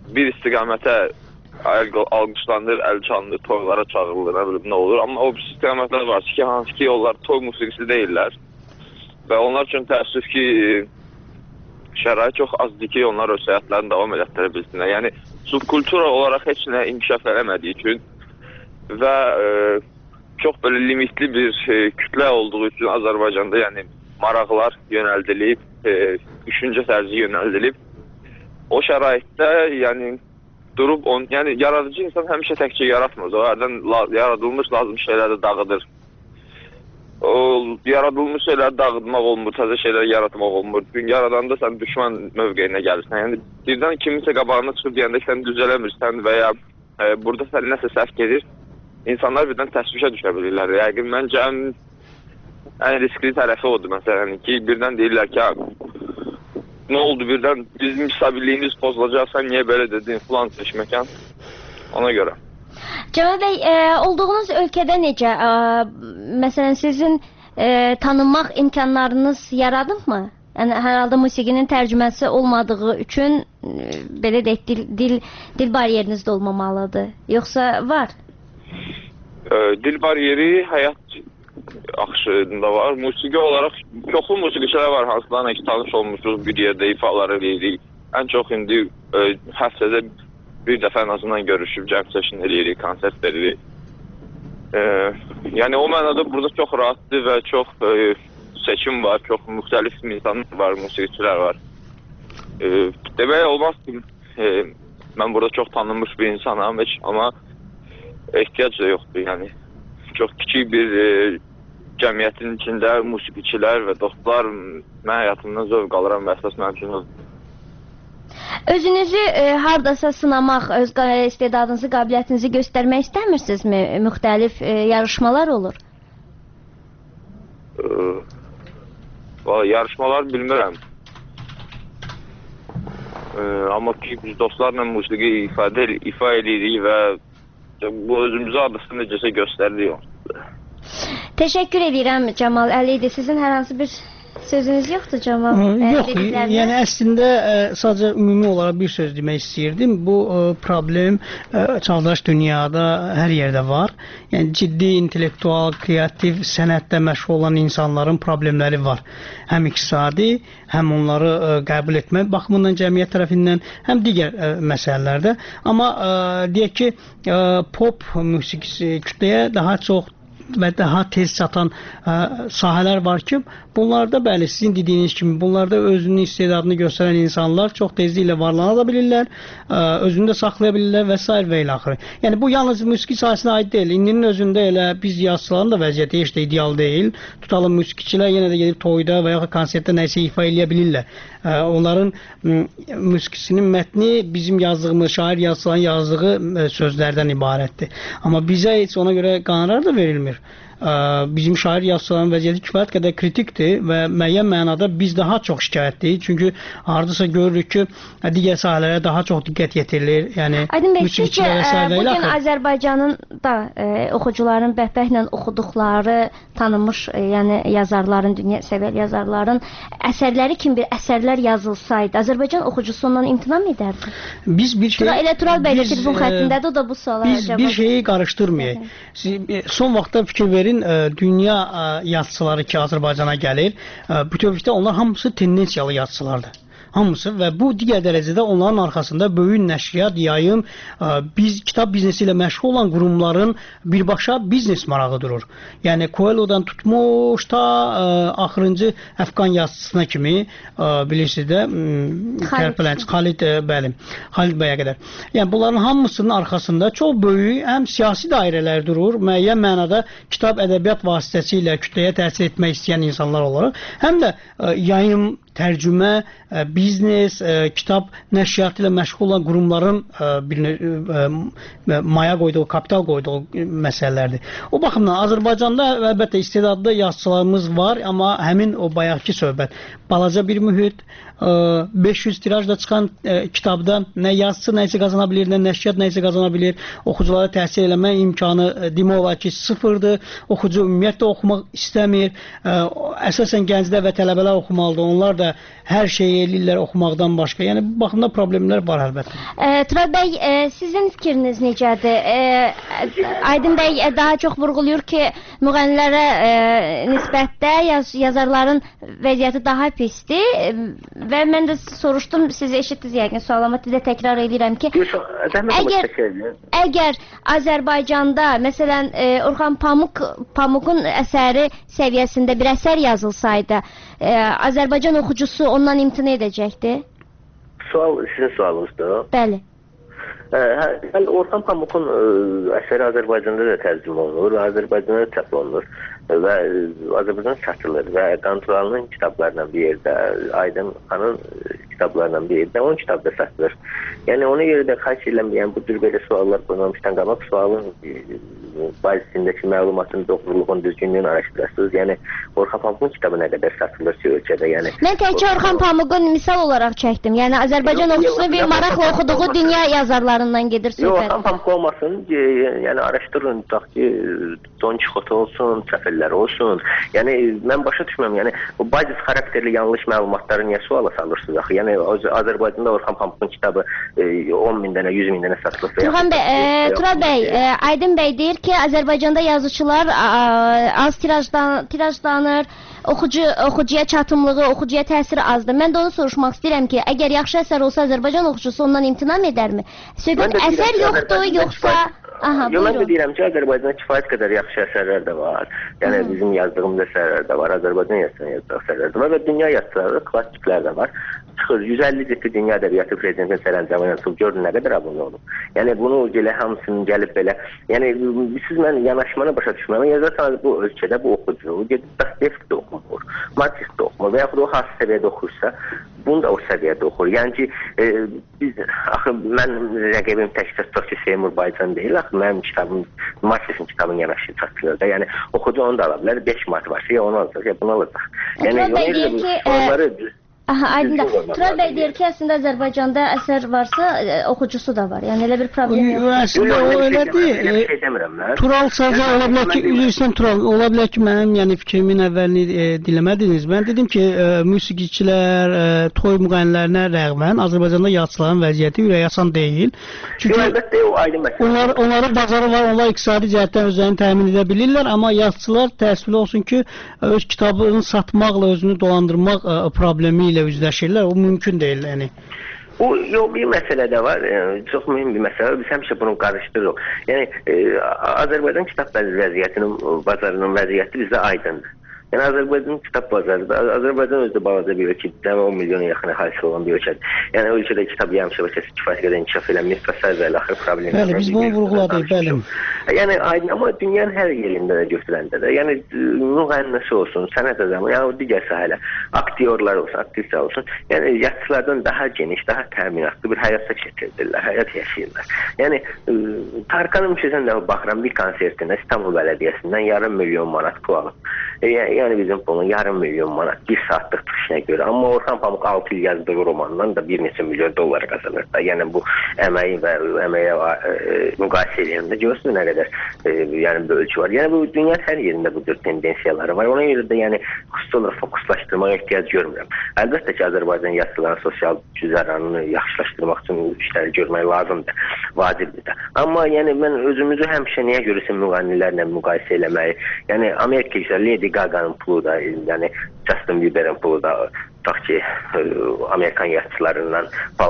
S4: bir istiqamətə alqışlanır, əl çalınır, toylara çağırılır, nə bilim nə olur. Amma o istiqamətlər var ki, hansı ki onlar toy musiqisi deyirlər. Və onlar üçün təəssüf ki, şərait çox azdır ki, onlar öz həyatlarını davam elətdirə bilsinlər. Yəni, subkultura olaraq heç nə inkişaf eləmədiyi üçün və çox belə limitli bir kütlə olduğu üçün Azərbaycanda yəni maraqlar yönəldilib, düşüncə tərzi yönəldilib. O şəraitdə yəni durub yəni yaradıcı insan həmişə təkcə yaratmır. O hərdən yaradılmış lazım şeyləri dağıdır. O yaradılmış şeyləri dağıtmaq olmur, təzə şeylər yaratmaq olmur. Gün yaradanda sən düşman mövqeyinə gəlirsən. Yəni birdən kiminsə qabağına çıxıb deyəndə sən düzələmirsən və ya burada sən nəsə səhv gedir. İnsanlar birdən təşvişə düşə bilirlər. Yəqin məncə ən riskli tərəfi odur məsələn ki, birdən deyirlər ki, nə oldu birdən bizim stabilliyimiz pozulacaq, sən niyə belə dedin filan seçməkən ona görə.
S1: Cəmal bəy, olduğunuz ölkədə necə? Məsələn, sizin tanınmaq imkanlarınız yaradınmı? Yəni, hər halda musiqinin tərcüməsi olmadığı üçün, belə deyək, dil bariyeriniz də olmamalıdır. Yoxsa var?
S4: Dil bariyeri həyat axışında var. Musiqi olaraq çoxlu musiqiçilər var, hansılarla ki, tanış olmuşuz, bir yerdə ifaları edirik. Ən çox indi həftədə bir dəfə ən azından görüşüb, cəm session edirik, konsert veririk. Yəni o mənada burada çox rahatdır və çox seçim var, çox müxtəlif insanlar var, musiqiçilər var. Demək olmaz ki, mən burada çox tanınmış bir insanam, amma ehtiyac da yoxdur. Yəni çox kiçik bir cəmiyyətin içində musiqiçilər və dostlar mən həyatımdan zövq alıram və əsas mənim üçün odur.
S1: Özünüzü hardasa sınamaq, öz istedadınızı, qabiliyyətinizi göstərmək istəmirsinizmi? Müxtəlif yarışmalar olur.
S4: Yarışmalar bilmirəm. Amma ki, biz dostlarla musiqi ifa edirik və bu özümüzü adresi necəsə göstəririk.
S1: Təşəkkür edirəm Cəmal Əliyev. Sizin hər hansı bir sözünüz yoxdur Cəmal?
S2: Yox, yəni əslində sadəcə ümumi olaraq bir söz demək istəyirdim. Bu problem çağdaş dünyada hər yerdə var. Yəni ciddi, intellektual, kreativ, sənətlə məşğul olan insanların problemləri var. Həm iqtisadi, həm onları qəbul etmək baxımından cəmiyyət tərəfindən, həm digər məsələlərdə. Amma deyək ki, pop musiqisi kütləyə daha çox və daha tez çatan sahələr var ki, bunlarda bəli, sizin dediyiniz kimi, bunlarda özünün istedadını göstərən insanlar çox tezliklə varlana da bilirlər, özünü də saxlaya bilirlər və s. və ilə axırı. Yəni, bu yalnız musiqi sahəsinə aid deyil. İndinin özündə elə biz yazıçıların da vəziyyəti heç də ideal deyil. Tutalım, musiqiçilər yenə də gedib toyda və ya konsertdə nəyisə ifa eləyə bilirlər. Onların musiqisinin mətni bizim yazdığımız, şair yazıçıların yazdığı sözlərdən ibarətdir. Amma bizə heç ona görə qonorar da verilmir. Bizim şair yazıçıların vəziyyəti kifayət qədər kritikdir və müəyyən mənada biz daha çox şikayətliyik. Çünki hardasa görürük ki, digər sahələrə daha çox diqqət yetirilir. Yəni, musiqiçilərə sahələ ilə
S1: bugün Azərbaycanın da oxucuların bəhbəhlə oxuduqları tanınmış yəni yazarların, dünya səviyyəli yazarların əsərləri kimi bir əsərlər yazılsaydı, Azərbaycan oxucusu ondan imtina edərdi?
S2: Biz bir şey...
S1: Elə Tural bəy də telefon xəttindədir, o da bu suala
S2: cavab. Biz bir şeyi qarışdırmayıq. Son vaxtda fikir verin, dünya yazıçıları ki, Azərbaycana gəlir, bütövlükdə onlar hamısı tendensiyalı yazıçılardır. Hamısı və bu digər dərəcədə onların arxasında böyük nəşriyyat, yayım, kitab biznesi ilə məşğul olan qurumların birbaşa biznes marağı durur. Yəni, Coelho'dan tutmuş ta axırıncı Əfqan yazıçısına kimi, bilirsiniz də, Xalid bəyə qədər. Yəni, bunların hamısının arxasında çox böyük həm siyasi dairələr durur, müəyyən mənada kitab, ədəbiyyat vasitəsilə kütləyə təsir etmək istəyən insanlar olaraq, həm də yayım, tərcümə, biznes, kitab nəşriyyatı ilə məşğul olan qurumların maya qoyduğu, kapital qoyduğu məsələlərdir. O baxımdan Azərbaycanda əlbəttə istedadlı yazıçılarımız var, amma həmin o bayaqki söhbət, balaca bir mühit, 500 tirajda çıxan kitabda nə yazıçı nəyisə qazana bilir, nə nəşriyyat nəyisə qazana bilir, oxuculara təsir eləmə imkanı demək olar ki, sıfırdır, oxucu ümumiyyətlə oxumaq istəmir, əsasən gənclər və tələbələr oxumalıdır, onlar da da hər şeyi eləyirlər oxumaqdan başqa. Yəni bu baxımda problemlər var əlbəttə.
S1: Turab bəy, sizin fikriniz necədir? Aydın bəy daha çox vurğulayır ki, müğənnilərə nisbətdə yazarların vəziyyəti daha pisdir və mən də soruşdum, siz eşitdiniz yəqin sualımı, bir də təkrar edirəm ki, əgər Azərbaycanda məsələn Orxan Pamukun əsəri səviyyəsində bir əsər yazılsaydı, Azərbaycan oxucusu ondan imtina edəcəkdi?
S3: Sizin sualınızdır.
S1: Bəli.
S3: Orxan Pamukun əsəri Azərbaycanda da tərcümə olunur, Azərbaycanda da çap olunur və Azərbaycan satılır və Qanturalı'nın kitablarından bir yerdə, Aydın Xanın kitablarından bir yerdə, onun kitabı da satılır. Yəni ona görə də xahiş edirəm, yəni bu cür belə suallar qoymamışdan qabaq sualın bazisindəki məlumatın doğruluğunu, düzgünlüyünü araşdırırsınız. Yəni Orxan Pamukun kitabı nə qədər satılır ölkədə, yəni.
S1: Mən təkcə Orxan Pamukun misal olaraq çəkdim. Yəni Azərbaycan oxucusu bir maraqla oxuduğu dünya yazarlarından gedir söhbət.
S3: Yox, Orxan Pamuk olmasın, yəni araşdırın, tutaq ki, Don Kixot olsun, Çəfəllər olsun. Yəni mən başa düşmürəm, yəni bu bazis xarakterli yanlış məlumatları niyə suala salırsınız axı? Yəni Azərbaycanda Orxan Pamukun kitabı 10.000 dənə, 100.000 dənə satılır.
S1: Turab bəy, Aydın bəy deyir ki, Azərbaycanda yazıçılar az tirajlanır, oxucuya çatımlığı, oxucuya təsiri azdır. Mən də onu soruşmaq istəyirəm ki, əgər yaxşı əsər olsa Azərbaycan oxucusu ondan imtina edərmi? Söhbət əsər yoxdur, yoxsa...
S3: Yo, mən də deyirəm ki, Azərbaycanda kifayət qədər yaxşı əsərlər də var. Yəni bizim yazdığımız əsərlər də var, Azərbaycan yazdığı əsərlər də var və dünya yazdığı klassiklər də var. Çıxır, 150 ciddi dünya ədəbiyyatı prezidentin sərəncamına çıxıb, gördün nə qədər abunə olub. Yəni bunu elə hamısının gəlib belə, yəni siz mən yanaşmanı başa düşmürəm. Yazarsanız bu ölkədə bu oxucu, gedib Dostoyevski də oxumur, Marksist də oxumur və yaxud o hansı səviyyədə oxursa, bunu da o səviyyədə oxur. Yəni ki, biz, axı mən rəqibim təkcə tutaq ki, Seymur Baycan deyil, axı mənim kitabım, Marksistin kitabının yanaşı çatılır da, yəni oxucu onu da ala bilər, 5 manat varsa ya onu alacaq, ya bunu alacaq. Yəni,
S1: Aydındır. Turab bəy deyir ki, əslində Azərbaycanda əsər varsa, oxucusu da var. Yəni elə bir problem yox.
S2: Əslində o elə deyil. Tural sadəcə ola bilər ki, üzrüstən Tural, ola bilər ki, mənim yəni fikrimin əvvəlini dinləmədiniz. Mən dedim ki, musiqiçilər, toy müğənnilərinə rəğmən Azərbaycanda yazıçıların vəziyyəti ürəkaçan deyil. Çünki
S3: əlbəttə o aydın məsələdir.
S2: Onların bazarı var, onlar iqtisadi cəhətdən özlərini təmin edə bilirlər, amma yazıçılar təəssüflü olsun ki, öz kitabını satmaqla özünü dolandırmaq problemi ilə üzləşirlər. O mümkün deyil, yəni.
S3: Yox, bir məsələ də var, çox mühüm bir məsələ. Biz həmişə bunu qarışdırırıq. Yəni, Azərbaycan kitab vəziyyətinin, bazarının vəziyyəti bizdə aydındır. Yəni Azərbaycan kitab bazarıdır. Azərbaycan özü də balaca bir ölkədir, 10 milyona yaxın əhalisi olan bir ölkədir. Yəni ölkədə kitab yayım şəbəkəsi kifayət qədər inkişaf eləmir və s. axır problemlər.
S2: Bəli, biz bunu vurğuladık, bəli.
S3: Yəni amma dünyanın hər yerində də götürəndə də, yəni müğənnisi olsun, sənət adamı, yəni digər sahələr, aktyorlar olsun, aktrisa olsun, yəni yazıçılardan daha geniş, daha təminatlı bir həyat keçirirlər, həyat yaşayırlar. Yəni Tarkanın müşəsən də baxıram bir konsertinə İstanbul Bələdiyyəsindən yarım milyon manat pul alıb. Yəni bizim bunun yarım milyon manat bir saatlıq tutuşuna görə. Amma Orxan Pamuk 6 il yazdığı romandan da bir neçə milyon dollar qazanır da. Yəni bu əməyi və əməyə müqayisə edəndə görürsünüz nə qədər yəni bölgü var. Yəni bu dünyanın hər yerində bu cür tendensiyaları var. Ona görə də yəni xüsusi olaraq fokuslaşdırmağa ehtiyac görmürəm. Əlbəttə ki, Azərbaycan yazıçılarının sosial güzəranını yaxşılaşdırmaq üçün işləri görmək lazımdır, vacibdir də. Amma yəni mən özümüzü həmişə niyə görürsə müğənnilərlə müqayisə eləməyi, yəni Amerika isə Lady Gaga'nın pulu da, yəni Justin Bieber'in pulu da tutaq ki, Amerikan yazıçılarından,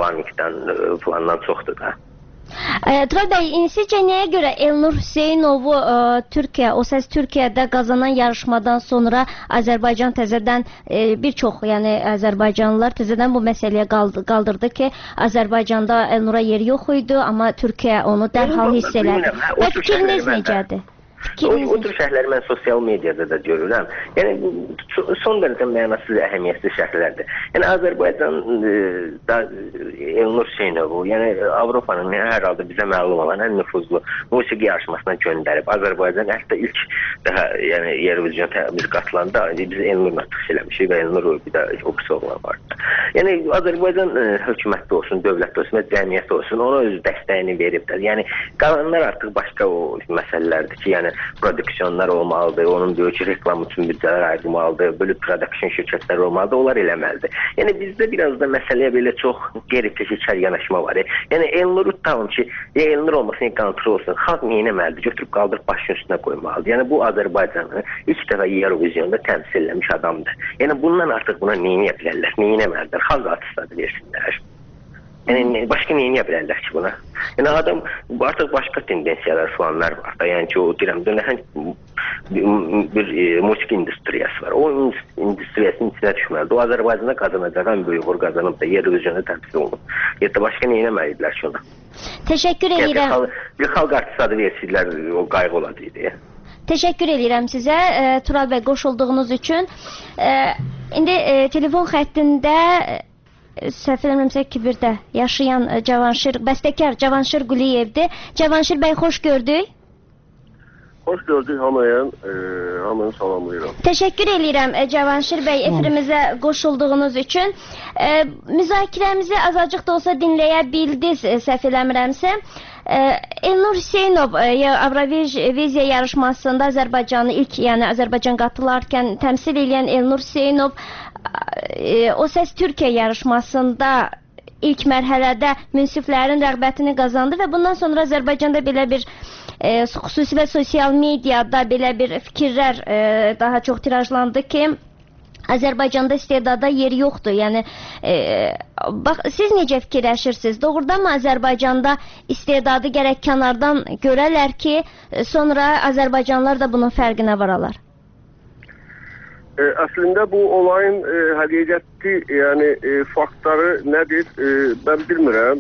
S3: falandan çoxdur da.
S1: Turab bəy, sizcə nəyə görə Elnur Hüseynovu Türkiyə, O Səs Türkiyədə qazanan yarışmadan sonra Azərbaycan təzədən bir çox, yəni Azərbaycanlılar təzədən bu məsələyə qaldırdı ki, Azərbaycanda Elnura yer yox idi, amma Türkiyə onu dərhal hiss elədi. Və fikriniz necədir?
S3: O tür şərhləri mən sosial mediada da görürəm. Yəni son dərəcə mənasız, əhəmiyyətsiz şərhlərdir. Yəni Azərbaycan da Elnur Hüseynovu, yəni Avropanın hər halda bizə məlum olan ən nüfuzlu musiqi yarışmasına göndərib. Azərbaycan hətta ilk daha yəni Eurovision biz qatılanda biz Elnurla çıxış eləmişik və Elnur bir də o qısa oğlan vardı. Yəni Azərbaycan hökumətdə olsun, dövlətdə olsun və cəmiyyətdə olsun ona öz dəstəyini veribdir. Yəni qalanlar artıq başqa o məsələlərdir ki, yəni prodüksiyonlar olmalıdır, onun böyük reklam üçün büdcələr ayrılmalıdır, böyle prodüksiyon şirkətləri olmalıdır, onlar eləməlidir. Yəni bizdə biraz da məsələyə belə çox qeyri-peşəkar yanaşma var. Yəni Elnur tamam ki, Elnur olmasın, kontrol olsun, xalq neynəməlidir, götürüb qaldırıb başın üstünə qoymalıdır. Yəni bu Azərbaycanı ilk dəfə Eurovizyonda təmsil eləmiş adamdır. Yəni bundan artıq buna neynəyə bilərlər, neynəməlidir, xalq artistları versinlər. Yəni başqa neynəyə bilərlər ki buna? Yəni adam artıq başqa tendensiyalar, falanlar var da. Yəni ki o deyirəm bir musiqi industriyası var. O industriyasının içinə düşməlidir. O Azərbaycanda qazanacaq ən böyük uğur qazanıb da Eurovizyonda təmsil olunur. Ya da başqa neynəməliyirlər ki ona?
S1: Təşəkkür edirəm.
S3: Bir xalq artisti adı versiylər o qayğı oladıydı.
S1: Təşəkkür edirəm sizə Tural bəy qoşulduğunuz üçün. İndi telefon xəttində səhv eləmirəmsə Kibirdə yaşayan Cavanşir, bəstəkar Cavanşir Quliyevdir. Cavanşir bəy, xoş gördük.
S5: Xoş gördük hamını salamlayıram.
S1: Təşəkkür edirəm Cavanşir bəy efirimizə qoşulduğunuz üçün. Müzakirəmizi azacıq da olsa dinləyə bildiniz, səhv eləmirəmsə. Elnur Hüseynov Avroviziya yarışmasında Azərbaycanı ilk, yəni Azərbaycan qatılarkən təmsil edən Elnur Hüseynov O Səs Türkiyə yarışmasında ilk mərhələdə münsiflərin rəğbətini qazandı və bundan sonra Azərbaycanda belə bir xüsusilə sosial mediada belə bir fikirlər daha çox tirajlandı ki, Azərbaycanda istedada yeri yoxdur. Yəni bax, siz necə fikirləşirsiniz? Doğrudanmı Azərbaycanda istedadı gərək kənardan görərlər ki, sonra Azərbaycanlılar da bunun fərqinə varalar?
S5: Əslində bu olayın həqiqəti, yəni faktları nədir? Mən bilmirəm.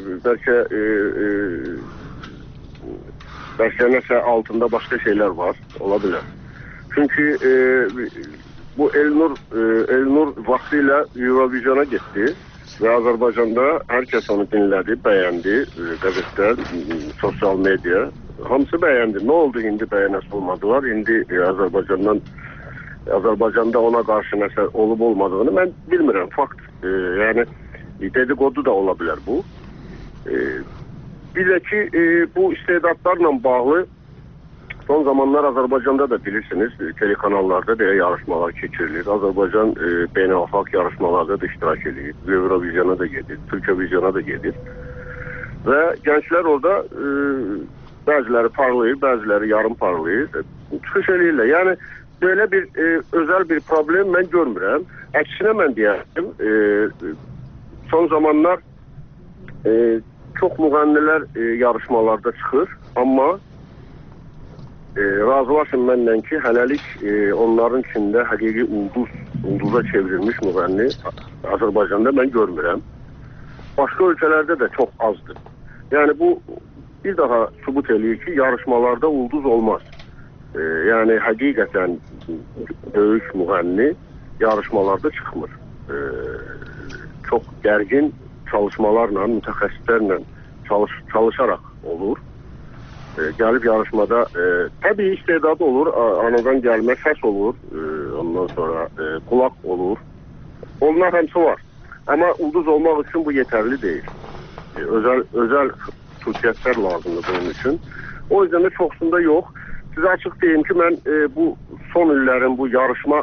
S5: Bəlkə nəsə altında başqa şeylər var, ola bilər. Çünki bu Elnur vaxtilə Eurovizyona getdi və Azərbaycanda hər kəs onu dinlədi, bəyəndi, qəzetlər, sosial media, hamısı bəyəndi. Nə oldu indi bəyənəsi olmadılar? İndi Azərbaycanda ona qarşı nəsə olub olmadığını mən bilmirəm. Fakt, yəni dedikodu da ola bilər bu. Bir də ki, bu istedadlarla bağlı son zamanlar Azərbaycanda da bilirsiniz, telekanallarda belə yarışmalar keçirilir. Azərbaycan beynəlxalq yarışmalarda da iştirak edir. Eurovizyona da gedir, Türkiyevizyona da gedir. Və gənclər orada bəziləri parlayır, bəziləri yarım parlayır. Çıxış eləyirlər. Yəni belə bir özəl bir problem mən görmürəm. Əksinə mən deyərdim, son zamanlar çox müğənnilər yarışmalarda çıxır, amma razılaşın mənlə ki, hələlik onların içində həqiqi ulduza çevrilmiş müğənni Azərbaycanda mən görmürəm. Başqa ölkələrdə də çox azdır. Yəni bu bir daha sübut eləyir ki, yarışmalarda ulduz olmaz. Yəni həqiqətən böyük müğənni yarışmalarda çıxmır. Çox gərgin çalışmalarla, mütəxəssislərlə çalışaraq olur. Gəlib yarışmada təbii istedadı olur, anadan gəlmə səs olur, ondan sonra qulaq olur. Onlar həmsi var. Amma ulduz olmaq üçün bu yetərli deyil. Özəl xüsusiyyətlər lazımdır bunun üçün. O yüzden də çoxsunda yox. Sizə açıq deyim ki, mən bu son illərin bu yarışma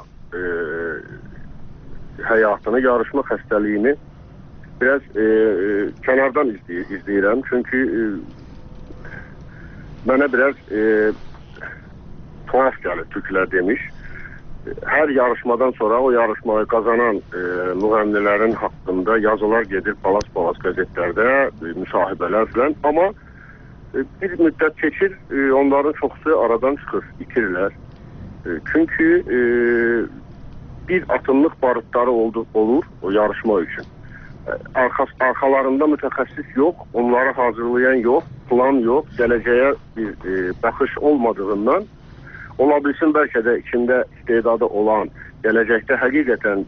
S5: həyatını, yarışma xəstəliyini biraz kənardan izləyirəm. Çünki mənə biraz tuhaf gəlir, türklər demiş. Hər yarışmadan sonra o yarışmayı qazanan müğənnilərin haqqında yazılar gedir palas-palas qəzetlərdə, müsahibələr filan. Amma bir müddət keçir, onların çoxsu aradan çıxır, itirlər. Çünki bir atımlıq barıtları olur o yarışma üçün. Arxalarında mütəxəssis yox, onları hazırlayan yox, plan yox, gələcəyə bir baxış olmadığından ola bilsin bəlkə də içində istedadı olan, gələcəkdə həqiqətən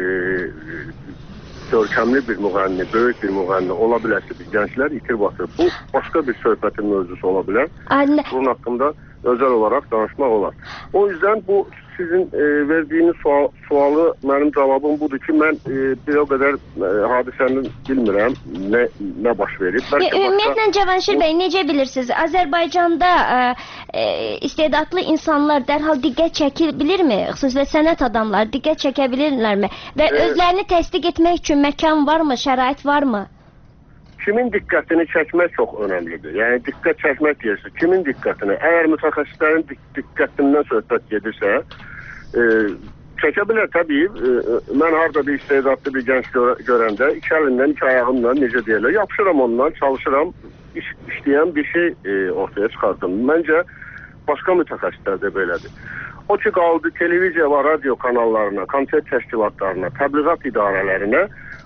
S5: görkəmli bir müğənni, böyük bir müğənni ola bilərsə biz gənclər itir batır. Bu başqa bir söhbətin mövzusu ola bilər. Bunun haqqında özəl olaraq danışmaq olar. O yüzden bu sizin verdiyiniz sualı mənim cavabım budur ki, mən bir o qədər hadisəni bilmirəm, nə baş verib.
S1: Ümumiyyətlə Cavanşir bəy, necə bilirsiniz? Azərbaycanda istedadlı insanlar dərhal diqqət çəkə bilirmi? Xüsusilə sənət adamları diqqət çəkə bilirlərmi? Və özlərini təsdiq etmək üçün məkan varmı, şərait varmı?
S5: Kimin diqqətini çəkmək çox önəmlidir. Yəni diqqət çəkmək deyirsə, kimin diqqətini? Əgər mütəxəssislərin diqqətindən söhbət gedirsə, çəkə bilər təbii. Mən harada bir istedadlı bir gənc görəndə iki əlimdən, iki ayağımla necə deyirlər, yapışıram ondan, çalışıram, işləyən bir şey ortaya çıxardım. Məncə başqa mütəxəssislər də belədir. O ki qaldı televiziya və radio kanallarına, konsert təşkilatlarına, təbliğat idarələrinə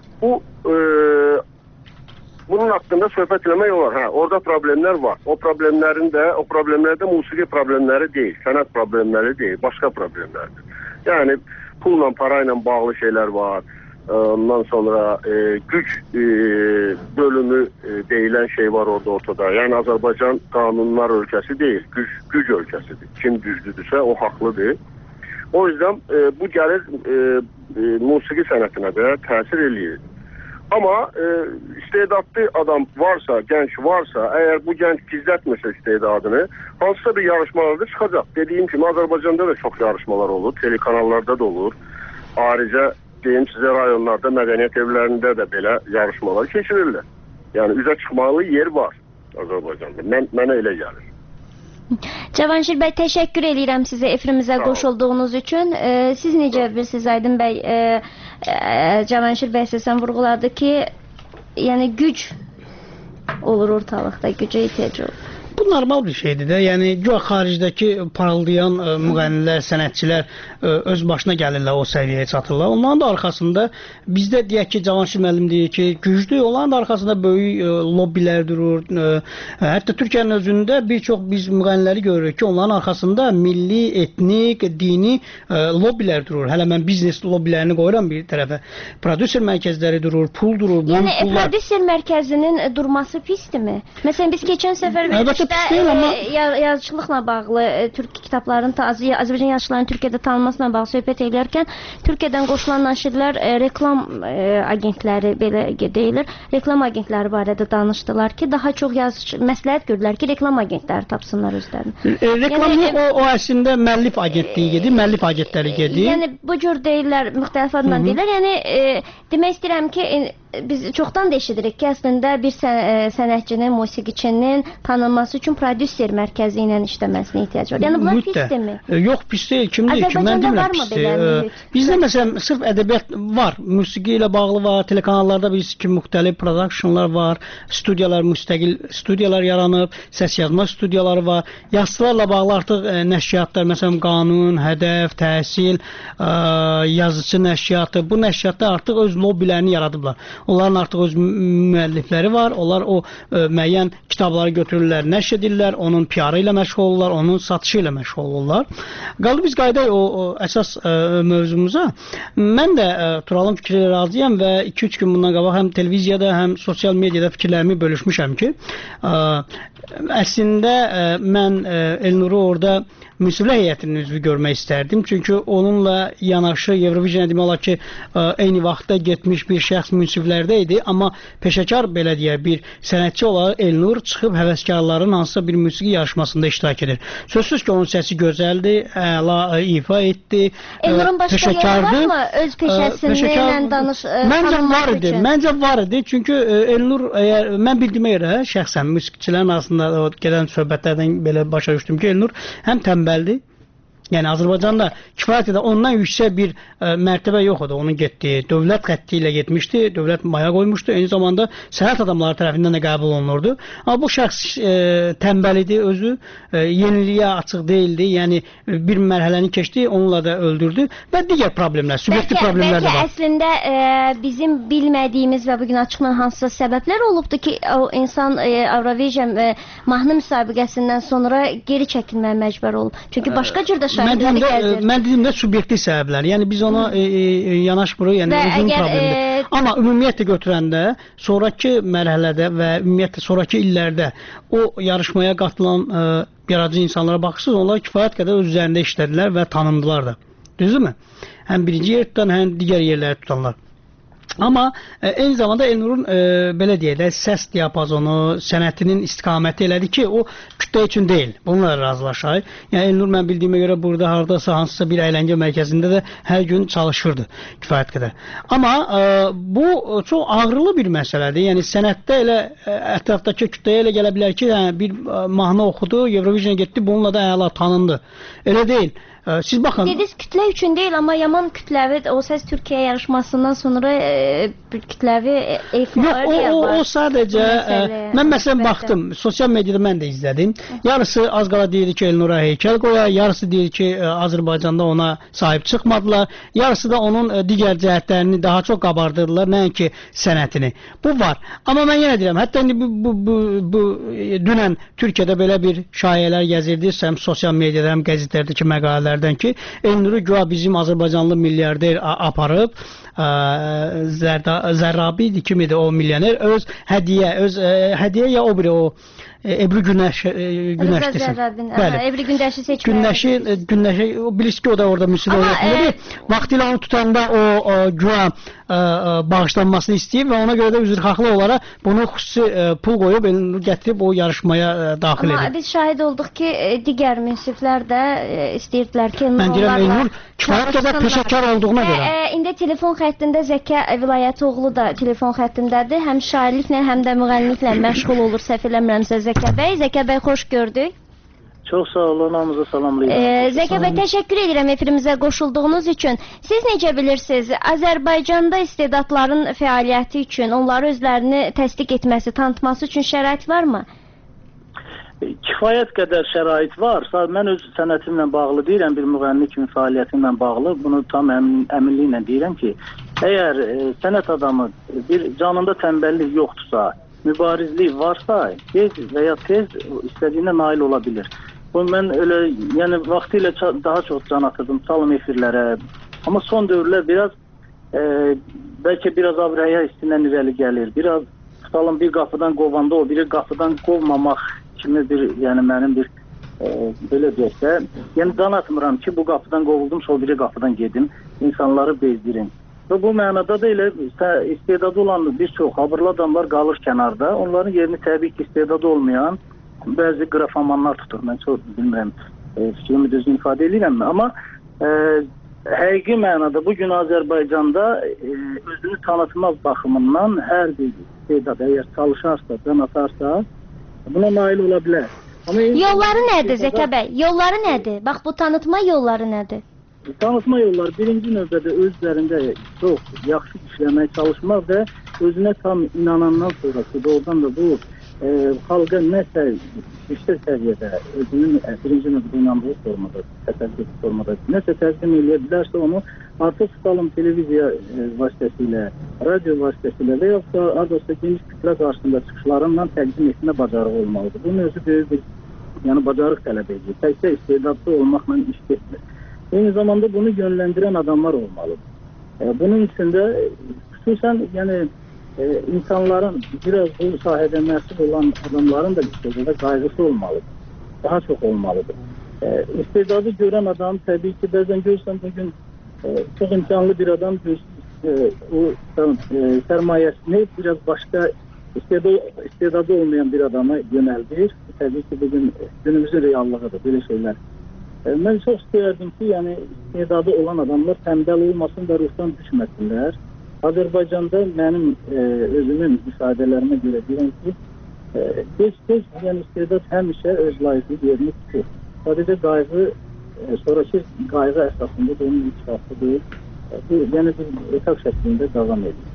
S5: bunun haqqında söhbət eləmək olar. Orada problemlər var. O problemlər də musiqi problemləri deyil, sənət problemləri deyil, başqa problemlərdir. Yəni pulla, parayla bağlı şeylər var. Ondan sonra güc bölümü deyilən şey var ortada. Yəni Azərbaycan qanunlar ölkəsi deyil, güc ölkəsidir. Kim güclüdürsə o haqlıdır. O yüzden bu gəlir musiqi sənətinə də təsir eləyir. Amma istedadlı adam varsa, gənc varsa, əgər bu gənc gizlətmirsə istedadını, hansısa bir yarışmalarda çıxacaq. Dediyim kimi Azərbaycanda da çox yarışmalar olur, telekanallarda da olur. Ayrıca deyim sizə rayonlarda, mədəniyyət evlərində də belə yarışmalar keçirirlər. Yəni üzə çıxmalı yer var Azərbaycanda. Mənə elə gəlir.
S1: Cavanşir bəy, təşəkkür edirəm sizə efrimizə qoşulduğunuz üçün. Siz necə bilirsiniz Aydın bəy? Cavanşir bəy səsən vurğuladı ki, yəni güc olur ortalıqda, gücə ehtiyac olur.
S2: Bu normal bir şeydir də. Yəni güya xaricdəki parıldayan müğənnilər, sənətçilər öz başına gəlirlər, o səviyyəyə çatırlar. Onların da arxasında bizdə deyək ki, Cavanşir müəllim deyir ki, güclü, onların da arxasında böyük lobbilər durur. Hətta Türkiyənin özündə bir çox biz müğənniləri görürük ki, onların arxasında milli, etnik, dini lobbilər durur. Hələ mən biznes lobbilərini qoyuram bir tərəfə. Prodüser mərkəzləri durur, pul durur.
S1: Yəni prodüser mərkəzinin durması pisdirmi? Məsələn biz keçən səfər yazıçılıqla bağlı Türk kitabların, Azərbaycan yazıçılarının Türkiyədə tanınmasına bağlı söhbət edərkən Türkiyədən qoşulan naşirlər reklam agentləri belə deyilir. Reklam agentləri barədə danışdılar ki, daha çox yazıcı məsləhət gördülər ki, reklam agentləri tapsınlar özlərini.
S2: Reklam yox, o əslində müəllif agentliyi gedir, müəllif agentləri gedir.
S1: Yəni bu cür deyirlər, müxtəlif adla deyirlər. Yəni demək istəyirəm ki, biz çoxdan da eşidirik ki, əslində bir sənətçinin, musiqiçinin tanınması üçün prodüser mərkəzi ilə işləməsinə ehtiyac var. Yəni bunlar pisdirmi?
S2: Yox, pis deyil. Kim deyir ki, mən demirəm pisdir. Bizdə məsələn sırf ədəbiyyat var, musiqi ilə bağlı var, telekanallarda bilirsiniz ki, müxtəlif productionlar var, studiyalar, müstəqil studiyalar yaranıb, səs yazma studiyaları var. Yazıçılarla bağlı artıq nəşriyyatlar, məsələn qanun, hədəf, təhsil, yazıçı nəşriyyatı, bu nəşriyyatlar artıq öz lobbilərini yaradıblar. Onların artıq öz müəllifləri var. Onlar o müəyyən kitabları götürürlər, nəşr edirlər, onun PR-ı ilə məşğul olurlar, onun satışı ilə məşğul olurlar. Qaldı biz qayıdaq o əsas mövzumuza. Mən də Turalın fikri ilə razıyam və 2-3 gün bundan qabaq həm televiziyada, həm sosial mediada fikirlərimi bölüşmüşəm ki, əslində mən Elnuru orada münsiflər heyətinin üzvü görmək istərdim. Çünki onunla yanaşı Eurovision demək olar ki, eyni vaxtda getmiş bir şəxs münsiflərdə idi. Amma peşəkar belə deyək, bir sənətçi olaraq Elnur çıxıb həvəskarların hansısa bir musiqi yarışmasında iştirak edir. Sözsüz ki, onun səsi gözəldir, əla ifa etdi.
S1: Elnurun başqa yeri varmı? Öz peşəsindən tanınmaq üçün?
S2: Məncə var idi. Çünki Elnur, mən bildiyimə görə şəxsən musiqiçilərin arasında gedən söhbətlərdən belə başa düşdüm ki, Elnur həm tənbəldir. Yəni Azərbaycanda kifayət qədər ondan yüksək bir mərtəbə yox idi onun getdiyi. Dövlət xətti ilə getmişdi, dövlət maya qoymuşdu. Eyni zamanda sənət adamları tərəfindən də qəbul olunurdu. Amma bu şəxs tənbəl idi özü, yeniliyə açıq deyildi. Yəni bir mərhələni keçdi, onunla da öldürdü və digər problemlər, subyektiv problemlər də var.
S1: Bəlkə əslində bizim bilmədiyimiz və bugün açıqlanan hansısa səbəblər olubdu ki, o insan Eurovision mahnı müsabiqəsindən sonra geri çəkilməyə məcbur olub. Çünki başqa cür də şahidləri gəzir.
S2: Mən dedim də subyektiv səbəblər. Yəni biz ona yanaşmırıq, yəni özünün problemidir. Amma ümumiyyətlə götürəndə sonrakı mərhələdə və ümumiyyətlə sonrakı illərdə o yarışmaya qatılan yaradıcı insanlara baxırsınız, onlar kifayət qədər öz üzərində işlədilər və tanındılar da. Düzdürmü? Həm birinci yer tutan, həm digər yerləri tutanlar. Amma eyni zamanda Elnurun belə deyək də səs diapazonu, sənətinin istikaməti elədir ki, o kütlə üçün deyil. Bununla razılaşaq. Yəni Elnur mən bildiyimə görə burada hardasa hansısa bir əyləncə mərkəzində də hər gün çalışırdı kifayət qədər. Amma bu çox ağrılı bir məsələdir. Yəni sənətdə elə ətrafdakı kütləyə elə gələ bilər ki, bir mahnı oxudu, Eurovision'a getdi, bununla da əla tanındı. Elə deyil. Siz baxın.
S1: Dediniz kütlə üçün deyil, amma yaman kütləvi O Səs Türkiyə yarışmasından sonra kütləvi efirlər
S2: var. Yox, o sadəcə mən məsələn baxdım, sosial mediada mən də izlədim. Yarısı az qala deyirdi ki, Elnura heykəl qoyar, yarısı deyir ki, Azərbaycanda ona sahib çıxmadılar, yarısı da onun digər cəhətlərini daha çox qabardırdılar, nəinki sənətini. Bu var. Amma mən yenə deyirəm, hətta bu dünən Türkiyədə belə bir şayələr gəzirdi, həm sosial mediada, həm qəzetlərdəki məqalələr ki, Elnuru güya bizim Azərbaycanlı milyarder aparıb, Zərrabi idi, kim idi o milyoner, öz hədiyyə ya o biri o Ebru Günəşlisin.
S1: Ebru Günəşli seçməyə.
S2: Günəşi, bilirsiniz ki, o da orada müsibət olacaqdır. Vaxtilə onu tutanda o güya bağışlanmasını istəyib və ona görə də üzrxahlıq olaraq bunu xüsusi pul qoyub gətirib o yarışmaya daxil edib.
S1: Amma biz şahid olduq ki, digər münsiflər də istəyirdilər ki,
S2: mən deyirəm, Elnur kifayət qədər peşəkar olduğuna görə.
S1: İndi telefon xəttində Zəkə Vilayətoğlu da telefon xəttindədir. Həm şairliklə, həm də müğənniliklə məşğul olur, səhv eləmirəmsə Zəkə bəy. Zəkə bəy, xoş gördük.
S6: Çox sağ olun, hamınıza salamlayıram.
S1: Zəkə bəy, təşəkkür edirəm efirimizə qoşulduğunuz üçün. Siz necə bilirsiniz, Azərbaycanda istedadların fəaliyyəti üçün, onları özlərini təsdiq etməsi, tanıtması üçün şərait varmı?
S6: Kifayət qədər şərait var. Mən öz sənətimlə bağlı deyirəm, bir müğənni kimi fəaliyyətimlə bağlı. Bunu tam əminliklə deyirəm ki, əgər sənət adamı bir canında tənbəllik yoxdursa, mübarizlik varsa, gec və ya tez istədiyinə nail ola bilir. Mən elə, yəni vaxtilə daha çox can atırdım çalım efirlərə. Amma son dövrlər biraz, bəlkə biraz avrəyə hissindən irəli gəlir. Biraz tutalım bir qapıdan qovanda o biri qapıdan qovmamaq kimi bir, yəni mənim bir, belə deyək də, yəni can atmıram ki, bu qapıdan qovuldumsa o biri qapıdan gedim, insanları bezdirim. Və bu mənada da elə istedadı olan bir çox habırlı adamlar qalır kənarda. Onların yerini təbii ki, istedadı olmayan bəzi qrafomanlar tutur. Mən çox bilmirəm, fikrimi düzgün ifadə edirəm. Amma həqiqi mənada bugün Azərbaycanda özünü tanıtmaq baxımından hər bir istedad əgər çalışarsa, can atarsa buna nail ola bilər.
S1: Yolları nədir Zəkə bəy? Yolları nədir? Bax, bu tanıtma yolları nədir?
S6: Tanıtma yolları birinci növbədə özlərində çox yaxşı işləməyə çalışmaq və özünə tam inanandan sonra ki, doğrudan da bu xalqa nəsə yüksək səviyyədə özünün birinci növbədə inandığı formada, təsəvvür formada nəsə təqdim edə bilərsə onu artıq tutalım televiziya vasitəsilə, radio vasitəsilə və yoxsa adresa geniş kütlə qarşısında çıxışlarından təqdim etmə bacarığı olmalıdır. Bunun özü böyük bir bacarıq tələb edir. Təkcə istedadlı olmaqla iş getmir. Eyni zamanda bunu yönləndirən adamlar olmalıdır. Bunun üçün də xüsusən insanların biraz bu sahədə məsul olan adamların da istedada qayğısı olmalıdır. Daha çox olmalıdır. İstedadı görən adam təbii ki, bəzən görsən bugün çox imkanlı bir adam o sərmayəsini biraz başqa istedadı olmayan bir adama yönəldir. Təbii ki, bugün günümüzün reallığıdır belə şeylər. Mən çox istəyərdim ki, istedadı olan adamlar tənbəl olmasın və ruhdan düşməsinlər. Azərbaycanda mənim özümün müsaadələrimə görə deyirəm ki, tez istedad həmişə öz layiqli yerini tutur. Sadəcə qayğı, sonraki qayğı əsasında da onun inkişafı deyil. Bu, bir etap şəklində davam edir.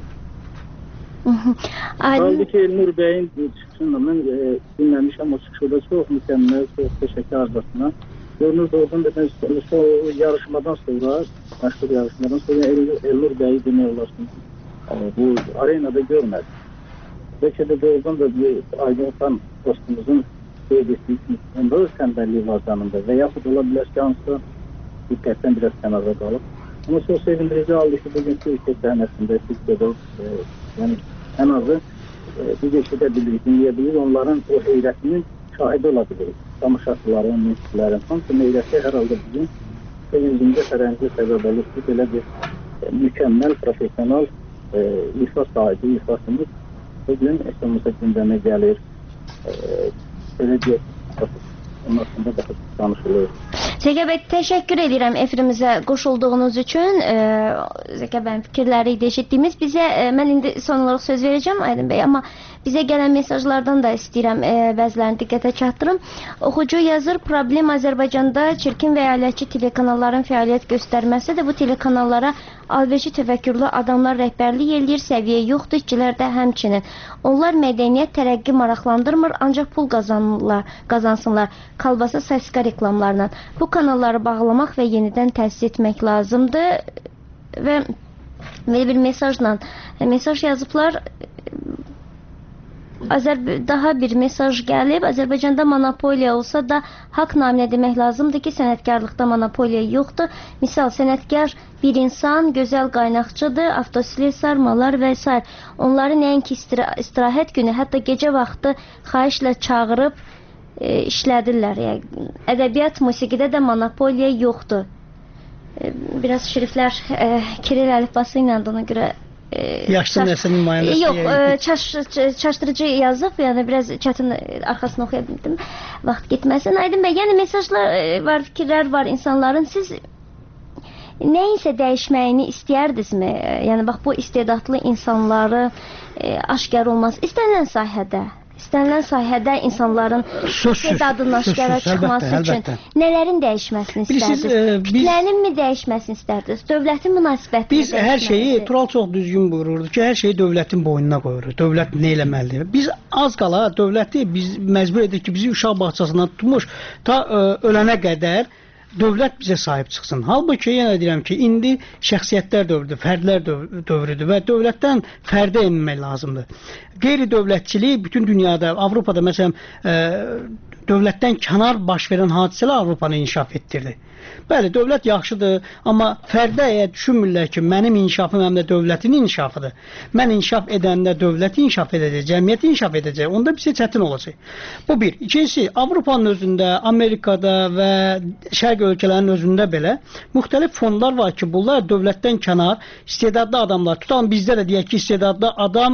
S6: Qaldı ki, Elnur bəyin çıxışında mən dinləmişəm, o çıxışda çox mükəmməl, çox təşəkkürcasına. Görünür doğrudan da ben yarışmadan sonra, məşhur yarışmadan sonra Elnur bəyi demək olasın bu arenada görmədim. Belki de doğrudan da bir Aydın Xan dostumuzun qeyd etdiyi kimi, onda öz tənbəlliyi var canında və yaxud ola bilər ki, hansısa diqqətdən biraz kənarda qalıb. Amma çox sevindirici haldır ki, bugünkü ülkə səhnəsində Türkiyədə yəni ən azı biz eşidə bilirik, dinləyə bilirik, onların o heyrətinin şahidi ola bilirik. Tamaşaçıların, müziklərin, hamısı heyrəti hər halda bizim sevincimizə fərəngli səbəb olur ki, belə bir mükəmməl, profesional ifa sahibi, ifasımız bugün əsəmizə gündəmə gəlir. Belə deyək, onun haqqında daha danışılır.
S1: Zəkə bəy, təşəkkür edirəm efirimizə qoşulduğunuz üçün. Zəkə bəyin fikirləri idi eşitdiyimiz. Mən indi son olaraq söz verəcəm Aydın bəy, amma bizə gələn mesajlardan da istəyirəm bəzilərini diqqətə çatdırım. Oxucu yazır, problem Azərbaycanda çirkin və əyalətçi telekanalların fəaliyyət göstərməsi də bu telekanallara alverçi təfəkkürlü adamlar rəhbərlik eləyir, səviyyə yoxdur, işçilər də həmçinin. Onlar mədəniyyət, tərəqqi maraqlandırmır, ancaq pul qazansınlar kalbasa saska reklamlarla. Bu kanalları bağlamaq və yenidən təsis etmək lazımdır və bir mesaj yazıblar. Daha bir mesaj gəlib. Azərbaycanda monopoliya olsa da haqq naminə demək lazımdır ki, sənətkarlıqda monopoliya yoxdur. Misal, sənətkar bir insan, gözəl qaynaqçıdır, avtosilet sarmalar və s. Onları nəinki istirahət günü, hətta gecə vaxtı xahişlə çağırıb işlədirlər. Ədəbiyyat, musiqidə də monopoliya yoxdur. Biraz şəriflər Kiril əlifbası ilə ona görə
S2: yaşlı nəsil nümayəndəsi.
S1: Yox, çaşdırıcı yazıb, yəni biraz çətin arxasını oxuya bildim. Vaxt getməsin. Aydın bəy, yəni mesajlar var, fikirlər var insanların. Siz nəyinsə dəyişməyini istəyərdinizmi? Yəni bax bu istedadlı insanları aşkar olmaz. İstənilən sahədə insanların istedadının aşkara çıxması üçün nələrin dəyişməsini istərdiniz? Kütlənin mi dəyişməsini istərdiniz? Dövlətin münasibətini
S2: biz hər şeyi, Tural çox düzgün buyururdu ki, hər şeyi dövlətin boynuna qoyuruq. Dövlət nə eləməlidir? Biz az qala dövləti biz məcbur edik ki, bizi uşaq bağçasından tutmuş ta ölənə qədər dövlət bizə sahib çıxsın. Halbuki yenə deyirəm ki, indi şəxsiyyətlər dövrüdür, fərdlər dövrüdür və dövlətdən fərdə enmək lazımdır. Qeyri-dövlətçilik bütün dünyada, Avropada məsələn dövlətdən kənar baş verən hadisələr Avropanı inkişaf etdirdi. Bəli, dövlət yaxşıdır, amma fərdə əgər düşünmürlər ki, mənim inkişafım həm də dövlətin inkişafıdır. Mən inkişaf edəndə dövlət inkişaf edəcək, cəmiyyət inkişaf edəcək, onda bizə çətin olacaq. Bu bir. İkincisi, Avropanın özündə, Amerikada və şərq ölkələrinin özündə belə müxtəlif fondlar var ki, bunlar dövlətdən kənar, istedadlı adamlar, tutalım bizdə də deyək ki, istedadlı adam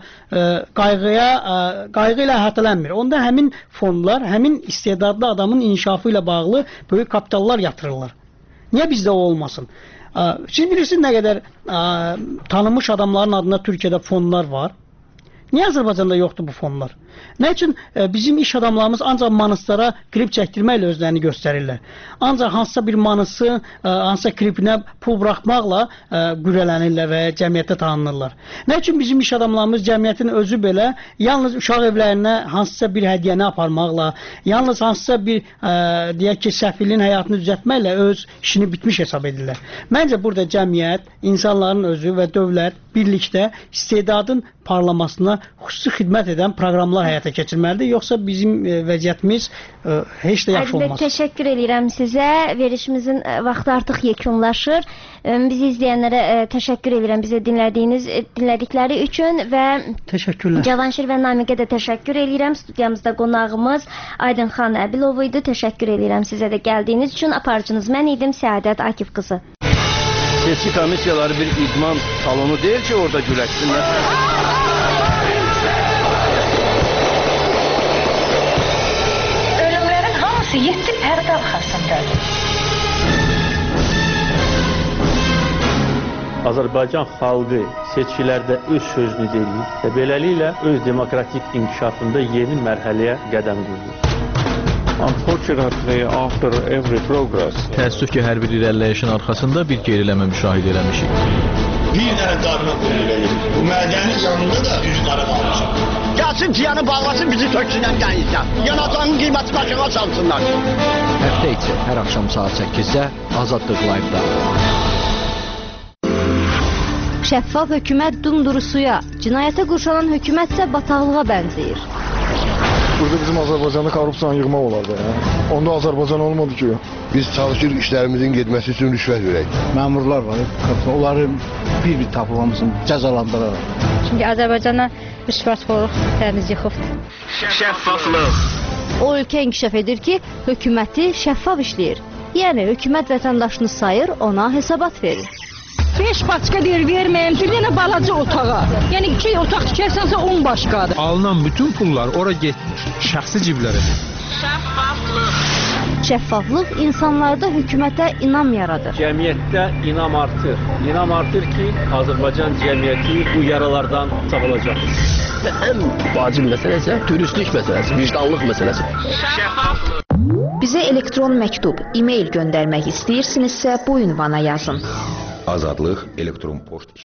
S2: qayğı ilə əhatələnmir. Onda həmin fondlar, həmin istedadlı adamın inkişafı ilə bağlı böyük kapitallar yatırırlar. Niyə bizdə o olmasın? Siz bilirsiniz nə qədər tanınmış adamların adına Türkiyədə fonlar var? Niyə Azərbaycanda yoxdur bu fonlar? Nə üçün bizim iş adamlarımız ancaq manistlara klip çəkdirməklə özlərini göstərirlər? Ancaq hansısa bir manisi, hansısa klipinə pul buraxmaqla qürrələnirlər və cəmiyyətdə tanınırlar. Nə üçün bizim iş adamlarımız cəmiyyətin özü belə yalnız uşaq evlərinə hansısa bir hədiyyəni aparmaqla, yalnız hansısa bir deyək ki, səfilin həyatını düzəltməklə öz işini bitmiş hesab edirlər. Məncə burada cəmiyyət, insanların özü və dövlət birlikdə istedadın parlamasına xüsusi xidmət edən proqramlar həyata keçirməlidir. Yoxsa bizim vəziyyətimiz heç də yaxşı olmaz.
S1: Təşəkkür edirəm sizə. Verişimizin vaxtı artıq yekunlaşır. Bizi izləyənlərə təşəkkür edirəm bizə dinlədikləri üçün və
S2: təşəkkürlər.
S1: Cavanşir və Namiqə də təşəkkür edirəm. Studiyamızda qonağımız Aydınxan Əbilov idi. Təşəkkür edirəm sizə də gəldiyiniz üçün. Aparıcınız mən idim, Səadət Akif qızı.
S7: Seçki komissiyaları bir idman salonu deyil ki, orada güləşsinlər.
S8: Ölümlərin hamısı 7 pərdə arxasındadır.
S9: Azərbaycan xalqı seçkilərdə öz sözünü deyir və beləliklə öz demokratik inkişafında yeni mərhələyə qədəm qoyur.
S10: Unfortunately, after every progress,
S11: təəssüf ki, hər bir irəliləyişin arxasında bir geriləmə müşahidə eləmişik.
S12: Bir dənə darına qoyulur. Bu mədənin yanında da üzü qara qalmışıq. Gəlsin ciyanı bağlasın, bizi töksünən gəlirsən. Yanacağın qiyməti başına çalsınlar.
S13: Həftə içi hər axşam saat 8-də Azadlıq Live-da.
S14: Şəffaf hökumət dumduru suya, cinayətə qurşanan hökumət isə bataqlığa bənzəyir. Burada bizim Azərbaycanda korrupsiyanı yığmaq olardı. Onda Azərbaycan olmadı ki.
S15: Biz çalışırıq işlərimizin getməsi üçün rüşvət verək.
S16: Məmurlar var, onları bir-bir tapılmasın, cəzalandıraraq.
S17: Çünki Azərbaycana rüşvətxorluq təmiz yıxıbdır.
S18: Şəffaflıq.
S19: O ölkə inkişaf edir ki, hökuməti şəffaf işləyir. Yəni, hökumət vətəndaşını sayır, ona hesabat verir.
S20: 5 başqa deyir, verməyim, bir dənə balaca otağa. Yəni 2 otaq tikərsənsə 10 başqadır.
S11: Alınan bütün pullar ora getmir, şəxsi ciblərə.
S19: Şəffaflıq insanlarda hökumətə inam yaradır.
S9: Cəmiyyətdə inam artır. İnam artır ki, Azərbaycan cəmiyyəti bu yaralardan sağalacaq.
S18: Və ən vacib məsələ isə dürüstlük məsələsi, vicdanlıq məsələsi.
S21: Bizə elektron məktub, e-mail göndərmək istəyirsinizsə bu ünvana yazın.
S10: Azadlıq elektron poçt